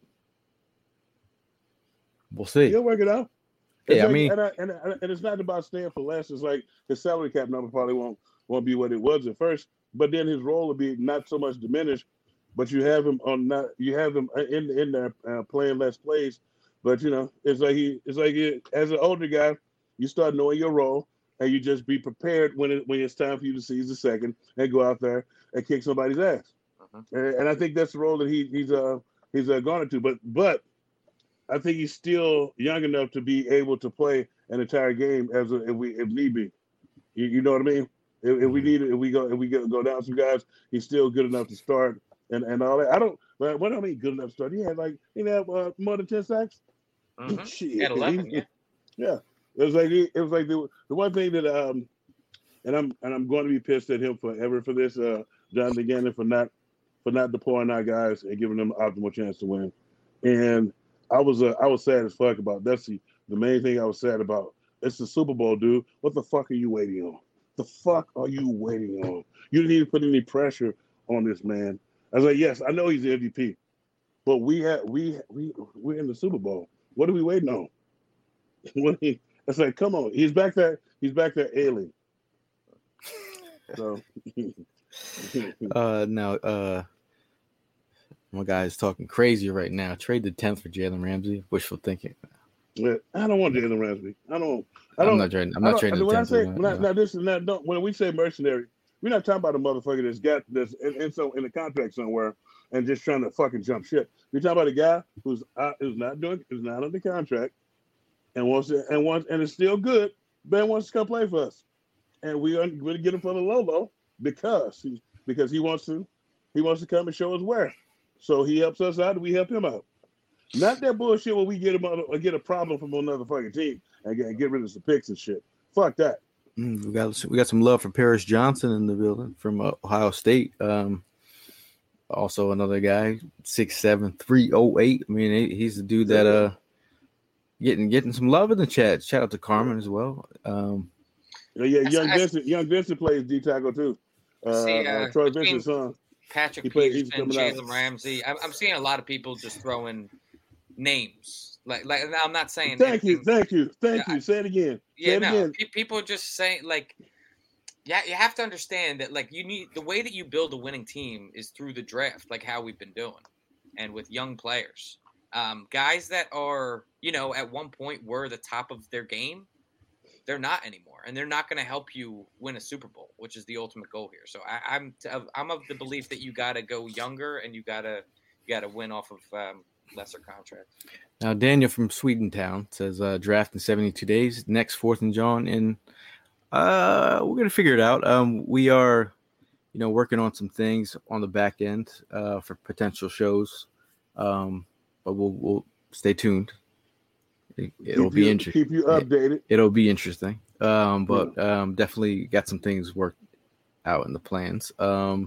We'll see. He'll work it out. It's yeah, like, I mean, and, I, and, I, and it's not about staying for less. It's like his salary cap number probably won't won't be what it was at first, but then his role will be not so much diminished. But you have him on not you have him in in there uh, playing less plays. But you know, it's like he it's like he, as an older guy, you start knowing your role, and you just be prepared when it when it's time for you to seize the second and go out there and kick somebody's ass. Uh-huh. And, and I think that's the role that he he's uh he's uh, gone into. But but I think he's still young enough to be able to play an entire game as a, if we if need be. You, you know what I mean? If, if we need if we go if we go, go down some guys, he's still good enough to start and, and all that. I don't. But what do I mean good enough to start? He had like he had uh, more than ten sacks. Mm-hmm. Shit. At eleven, yeah. Yeah. It was like it was like the, the one thing that um and I'm and I'm going to be pissed at him forever for this, uh Jonathan Gannon for not for not deploying our guys and giving them an optimal chance to win. And I was uh, I was sad as fuck about that's the, the main thing I was sad about. It's the Super Bowl, dude. What the fuck are you waiting on? The fuck are you waiting on? You didn't even put any pressure on this man. I was like, yes, I know he's the M V P, but we have we we we're in the Super Bowl. What are we waiting on? It's like, come on, he's back there. He's back there, ailing. So, uh, now, uh, my guy is talking crazy right now. Trade the tenth for Jalen Ramsey. Wishful thinking. Yeah, I don't want Jalen Ramsey. I don't. I don't. I'm not trading. I'm not trading the when tenth. I say when I, now this is not don't, when we say mercenary, we're not talking about a motherfucker that's got this in, in so in a contract somewhere and just trying to fucking jump ship. We're talking about a guy who's uh, who's not doing who's not under contract and wants to, and wants and is still good, but wants to come play for us, and we are going to get him for the low low because he because he wants to he wants to come and show us where. So he helps us out, and we help him out. Not that bullshit where we get him or get a problem from another fucking team and get, and get rid of some picks and shit. Fuck that. Mm, we got we got some love for Paris Johnson in the building from uh, Ohio State. Um, also another guy, six seven, three oh eight. I mean, he, he's the dude that uh getting getting some love in the chat. Shout out to Carmen as well. Um, yeah, yeah, young I, Vincent, young Vincent plays D tackle too. Uh, see, uh, uh, Troy Vincent's son. Patrick Peterson, Jalen Ramsey. I'm, I'm seeing a lot of people just throwing names. Like, like I'm not saying. Thank you, thank you, thank you. Say it again. Yeah, Say it no. Again. People are just saying like, yeah, you have to understand that like you need the way that you build a winning team is through the draft, like how we've been doing, and with young players, um, guys that are you know at one point were the top of their game. They're not anymore, and they're not going to help you win a Super Bowl, which is the ultimate goal here. So I, I'm I'm of the belief that you got to go younger, and you got to got to win off of um, lesser contracts. Now, Daniel from Swedentown says uh, draft in seventy-two days. Next, fourth and John, and uh, we're gonna figure it out. Um, we are, you know, working on some things on the back end uh, for potential shows, um, but we'll we'll stay tuned. It, it'll keep be you, interesting. Keep you updated. It, it'll be interesting. Um, but um, definitely got some things worked out in the plans. Um,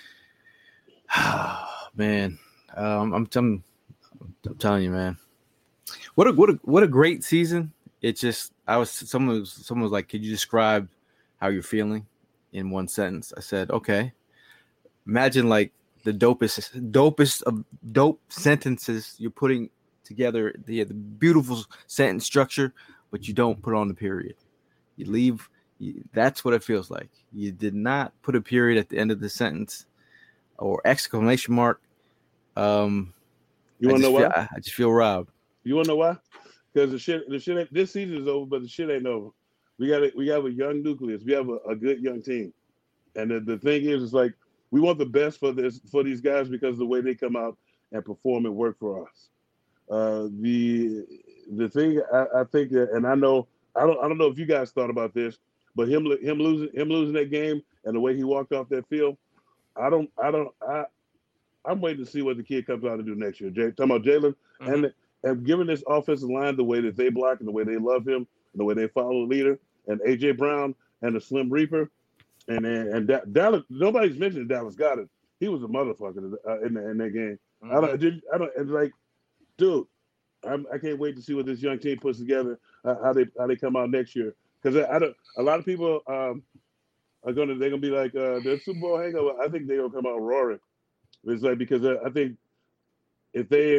man, um, I'm, I'm I'm telling you, man. What a what a what a great season! It just I was someone was someone was like, "Could you describe how you're feeling in one sentence?" I said, "Okay." Imagine like the dopest dopest of dope sentences you're putting together, the, the beautiful sentence structure, but you don't put on the period. You leave. You, that's what it feels like. You did not put a period at the end of the sentence or exclamation mark. Um, You want to know feel, why? I, I just feel robbed. You want to know why? Because the shit, the shit, ain't, this season is over, but the shit ain't over. We got it. We have a young nucleus. We have a, a good young team, and the, the thing is, it's like we want the best for this for these guys because of the way they come out and perform and work for us. Uh, the the thing I, I think, that, and I know I don't I don't know if you guys thought about this, but him him losing him losing that game and the way he walked off that field, I don't I don't I. I'm waiting to see what the kid comes out to do next year. Jay, talking about Jalen, mm-hmm. and and given this offensive line the way that they block and the way they love him and the way they follow the leader, and A J Brown and the Slim Reaper, and and, and da- Dallas. Nobody's mentioned Dallas Goedert. He was a motherfucker uh, in, the, in that game. Mm-hmm. I don't. Did, I don't. It's like, dude, I'm, I can't wait to see what this young team puts together. Uh, how they how they come out next year. Because I, I don't. A lot of people um, are gonna. They're gonna be like uh, the Super Bowl hangover. I think they're gonna come out roaring. It's like because I think if they,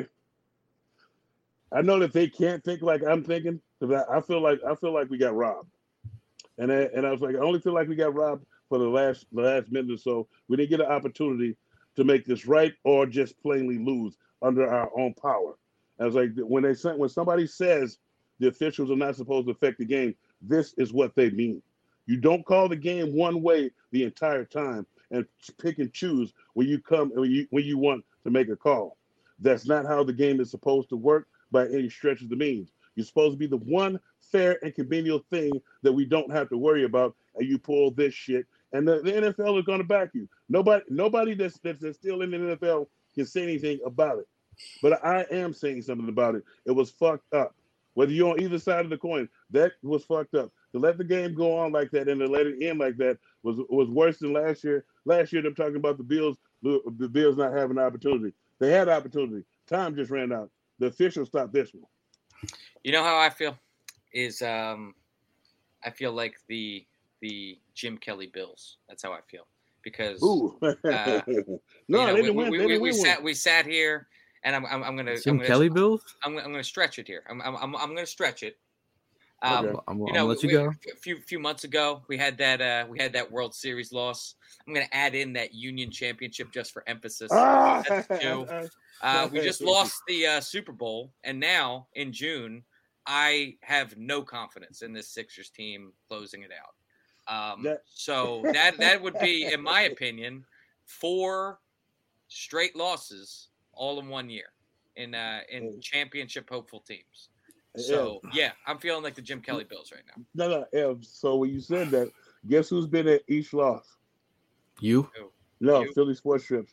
I know that they can't think like I'm thinking because I, I feel like I feel like we got robbed, and I, and I was like I only feel like we got robbed for the last the last minute or so. We didn't get an opportunity to make this right or just plainly lose under our own power. I was like when they when somebody says the officials are not supposed to affect the game, this is what they mean. You don't call the game one way the entire time and pick and choose when you come when you when you want to make a call. That's not how the game is supposed to work by any stretch of the means. You're supposed to be the one fair and convenient thing that we don't have to worry about, and you pull this shit, and the, the N F L is going to back you. Nobody nobody that's, that's that's still in the N F L can say anything about it, but I am saying something about it. It was fucked up. Whether you're on either side of the coin, that was fucked up. To let the game go on like that and to let it end like that was was worse than last year. Last year, they're talking about the Bills, the, the Bills not having an opportunity. They had opportunity. Time just ran out. The officials stopped this one. You know how I feel is um, I feel like the the Jim Kelly Bills. That's how I feel because Ooh. uh, no, you they know, didn't we, win. we, they didn't we, win we sat one. we sat here and I'm I'm, I'm gonna Jim I'm gonna, Kelly Bills. I'm I'm gonna stretch it here. I'm I'm I'm, I'm gonna stretch it. Um, Okay. I'm, I'm you gonna know, let you we, go. a few few months ago, we had that uh, we had that World Series loss. I'm going to add in that Union Championship just for emphasis. Ah! That's two. Uh, we just lost the uh, Super Bowl, and now in June, I have no confidence in this Sixers team closing it out. Um, That- so that that would be, in my opinion, four straight losses all in one year in uh, in championship hopeful teams. So, yeah, I'm feeling like the Jim Kelly Bills right now. No, no, Ev. So when you said that, guess who's been at each loss? You? No, You? Philly Sports Trips.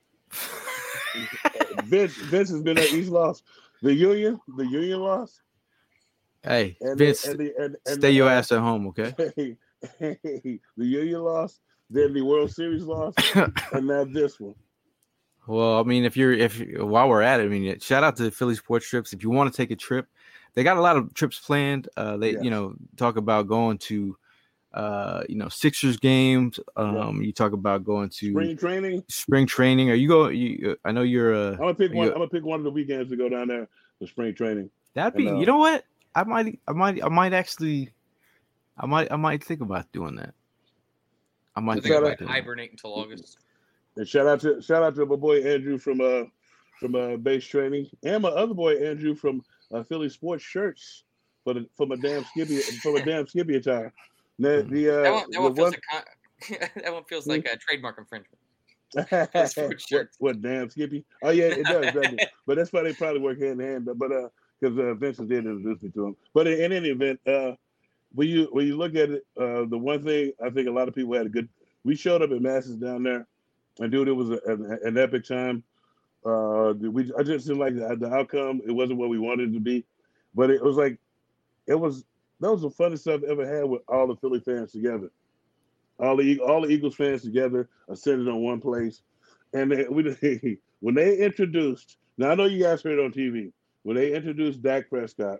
Vince, Vince has been at each loss. The Union, the Union loss. Hey, And Vince, the, and the, and, and stay the, your uh, ass at home, okay? Hey, hey, the Union loss, then the World Series loss, and now this one. Well, I mean, if you're if while we're at it, I mean, shout out to Philly Sports Trips. If you want to take a trip, they got a lot of trips planned. Uh, they Yes. you know talk about going to, uh, you know Sixers games. Um, Yeah. you talk about going to Spring training. spring training. Are you going? You, I know you're. Uh, I'm gonna pick are one. you- I'm gonna pick one of the weekends to go down there for spring training. that'd be. and, uh, You know what? I might. I might. I might actually. I might. I might think about doing that. I I might think think I Shout about might doing that. hibernate until August. And shout out to shout out to my boy Andrew from uh from uh base training, and my other boy Andrew from uh, Philly Sports Shirts for the for my damn Skippy for my damn Skippy attire. The, the uh That one, that the one feels one like con- that one feels like a trademark infringement. Sports what, shirts. what damn Skippy? Oh yeah, it does, doesn't it? But that's why they probably work hand in hand. But but uh, because uh, Vincent did introduce me to him. But in, in any event, uh, when you when you look at it, uh, the one thing I think a lot of people had a good. We showed up at masses down there, and dude, it was a, an, an epic time. Uh, we I just didn't like the, the outcome. It wasn't what we wanted it to be, but it was like it was. That was the funnest stuff I ever had with all the Philly fans together. All the all the Eagles fans together, assembled on one place, and they, we, when they introduced. Now I know you guys heard it on T V when they introduced Dak Prescott.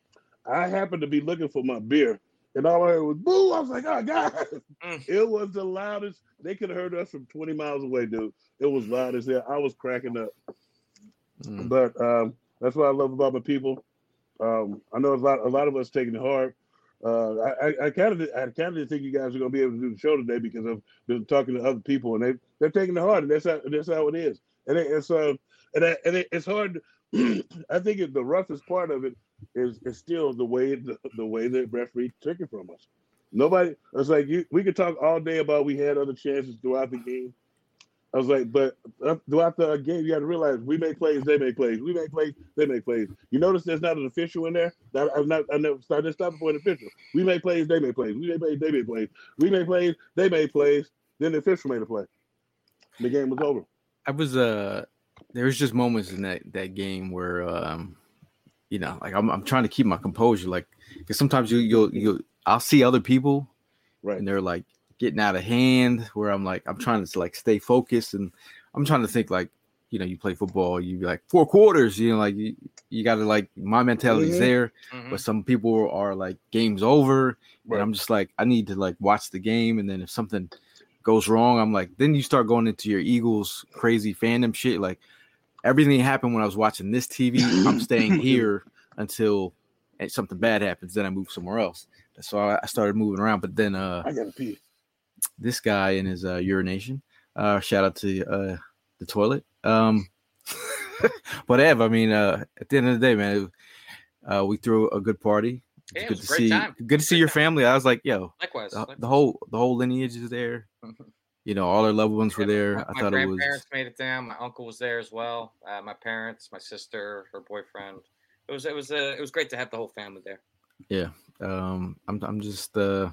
I happened to be looking for my beer, and all I heard was "boo." I was like, "Oh God!" Mm. It was the loudest. They could have heard us from twenty miles away, dude. It was loud as hell. I was cracking up. Mm. But um, that's what I love about my people. Um, I know a lot, a lot of us taking it hard. Uh, I, I kind of, I kind of didn't think you guys were going to be able to do the show today because I've been talking to other people and they, they're taking it hard, and that's how, that's how it is. And it, it's, uh, and, I, and it, it's hard. I think it, the roughest part of it is, is still the way, the, the way the referee took it from us. Nobody, it's like you, we could talk all day about we had other chances throughout the game. I was like, but throughout the game, you got to realize we make plays, they make plays. We make plays, they make plays. You notice there's not an official in there. That I'm not. I never started stopping for an official. We make plays, they make plays. We make plays, they make plays. We make plays, they make plays. Then the official made a play. The game was over. I was uh, there was just moments in that that game where um, you know, like I'm I'm trying to keep my composure, like because sometimes you you'll you I'll see other people, right, and they're like getting out of hand where I'm like, I'm trying to like stay focused and I'm trying to think like, you know, you play football, you be like four quarters, you know, like you, you got to like, my mentality's mm-hmm. there, Mm-hmm. but some people are like game's over. Right. And I'm just like, I need to like watch the game. And then if something goes wrong, I'm like, then you start going into your Eagles crazy fandom shit. Like everything happened when I was watching this T V, I'm staying here until something bad happens. Then I move somewhere else. So I started moving around, but then uh, I gotta pee. This guy in his uh, urination. Uh, shout out to uh, the toilet. Um, whatever. I mean, uh, at the end of the day, man, uh, we threw a good party. Yeah, it good was to a great see. time. Good to see Great your time. family. I was like, yo, Likewise. the, likewise. the whole the whole lineage is there. You know, all their loved ones were Yeah, there. My, I my thought it was. grandparents made it down. My uncle was there as well. Uh, my parents, my sister, her boyfriend. It was it was uh, it was great to have the whole family there. Yeah. Um, I'm I'm just uh,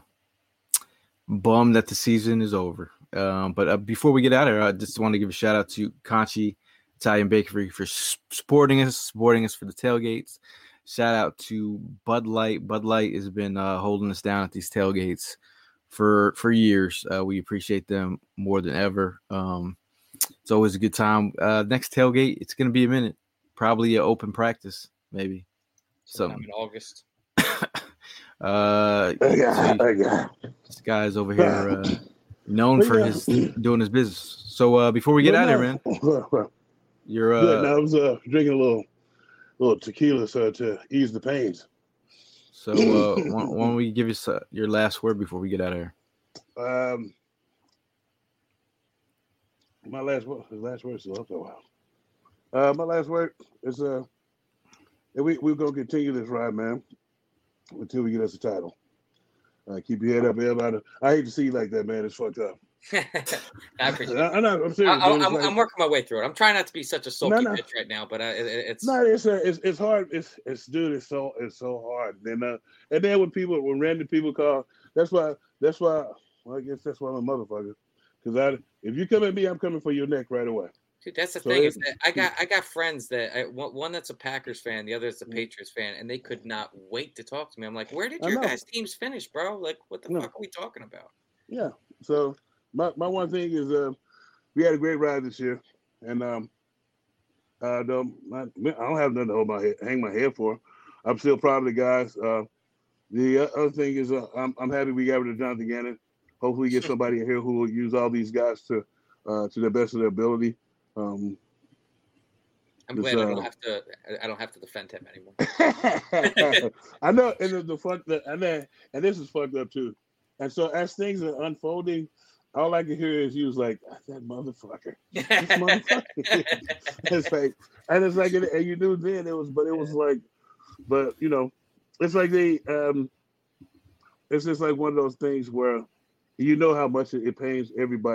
bummed that the season is over. Um, but uh, before we get out of here, I just want to give a shout out to Conchi Italian Bakery for supporting us, supporting us for the tailgates. Shout out to Bud Light. Bud Light has been uh, holding us down at these tailgates for for years. Uh, we appreciate them more than ever. Um, it's always a good time. Uh, next tailgate, it's going to be a minute, probably an open practice, maybe. Sometime Something. in August. uh, Yeah, so yeah. this guy's over here. Uh, known for his doing his business. So uh, before we get Well, out of no. here, man, you're uh, Good. Now, I was uh, drinking a little, little tequila so to ease the pains. so uh, why, why don't we give you uh, your last word before we get out of here? Um, my last word, his last word is still up there. Wow. Uh, my last word is uh, and we we're gonna continue this ride, man, until we get us a title. Uh, keep your head up, everybody. I hate to see you like that, man. It's fucked up. I appreciate I, it. I'm not. I'm serious. I, dude. It's I'm, like- I'm working my way through it. I'm trying not to be such a sulky No, no. bitch right now, but uh, it, it- it's No, it's uh, it's it's hard. It's it's dude. It's so it's so hard. Then uh, and then when people when random people call, that's why that's why. Well, I guess that's why I'm a motherfucker. Because I if you come at me, I'm coming for your neck right away. dude. That's the So thing it- is that I got I got friends that I, one, one that's a Packers fan, the other is a Mm. Patriots fan, and they could not wait to talk to me. I'm like, where did I your know. guys' teams finish, bro? Like, what the No. fuck are we talking about? Yeah. So my, my one thing is uh, we had a great ride this year, and um, uh, the, my, I don't have nothing to hold my head, hang my head for. I'm still proud of the guys. Uh, the other thing is uh, I'm I'm happy we got rid of Jonathan Gannon. Hopefully, get somebody in here who will use all these guys to uh, to the best of their ability. Um, I'm It's, glad I uh, don't have to I don't have to defend him anymore. I know, and the, the fuck that, and then, and this is fucked up too. And so as things are unfolding, all I can hear is you was like, that motherfucker, this motherfucker. It's like, and it's like, and you knew then it was, but it was like, but you know, it's like they, um, it's just like one of those things where you know how much it, it pains everybody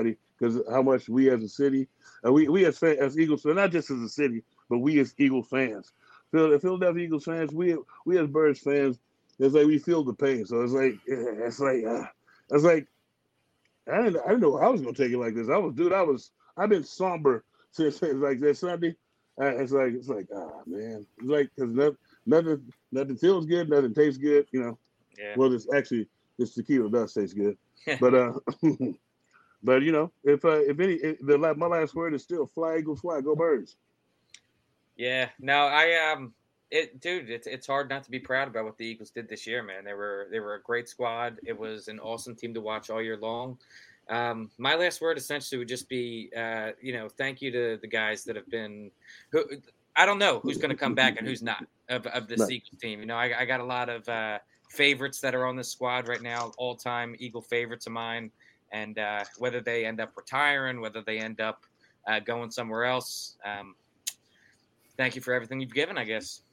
because how much we as a city, uh, we we as fan, as Eagles, so not just as a city, but we as Eagles fans, Phil, Philadelphia Eagles fans, we we as Birds fans, it's like we feel the pain. So it's like it's like uh, it's like I didn't I didn't know I was gonna take it like this. I was dude, I was I've been somber since, since like that Sunday. Uh, it's like it's like ah man, it's like because nothing nothing nothing feels good, nothing tastes good, you know. Yeah. Well, it's actually this tequila does taste good, but uh, but you know, if uh, if any, if the my last word is still fly, Eagles fly, go Birds. Yeah, no, I um, it, dude, it's it's hard not to be proud about what the Eagles did this year, man. They were they were a great squad. It was an awesome team to watch all year long. Um, my last word essentially would just be, uh, you know, thank you to the guys that have been. Who, I don't know who's going to come back and who's not of of this Right. Eagles team. You know, I, I got a lot of uh, favorites that are on this squad right now, all time Eagle favorites of mine, and uh, whether they end up retiring, whether they end up uh, going somewhere else. Um, thank you for everything you've given, I guess.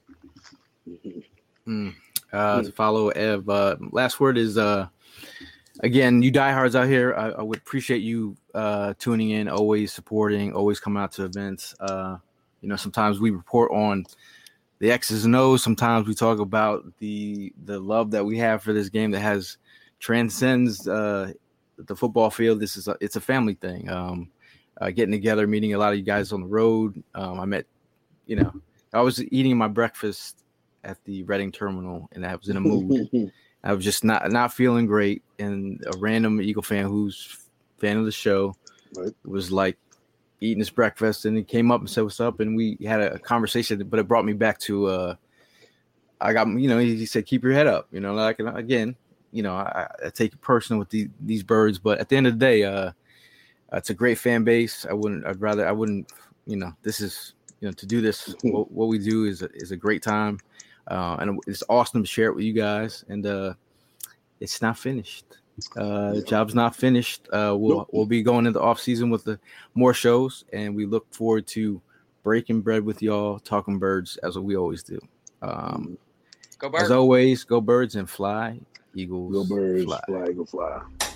Mm. Uh, to follow Ev, uh, last word is uh, again, you diehards out here. I, I would appreciate you uh, tuning in, always supporting, always coming out to events. Uh, you know, sometimes we report on the X's and O's. Sometimes we talk about the the love that we have for this game that has transcends uh, the football field. This is a, it's a family thing. Um, uh, getting together, meeting a lot of you guys on the road. Um, I met, you know, I was eating my breakfast at the Reading terminal, and I was in a mood. I was just not not feeling great, and a random Eagle fan who's fan of the show Right. was like eating his breakfast, and he came up and said, "What's up?" And we had a conversation, but it brought me back to uh, I got you know he, he said, "Keep your head up," you know, like again, you know, I, I take it personal with the, these birds, but at the end of the day, uh, it's a great fan base. I wouldn't, I'd rather, I wouldn't, you know, this is you know to do this. what, what we do is a, is a great time. Uh, and it's awesome to share it with you guys. And uh, it's not finished. Uh, the job's not finished. Uh, we'll Nope. we'll be going into off season with the more shows, and we look forward to breaking bread with y'all, talking birds as we always do. Um, Go as Birds. always, go birds and fly, Eagles. Go Birds fly. fly, go fly.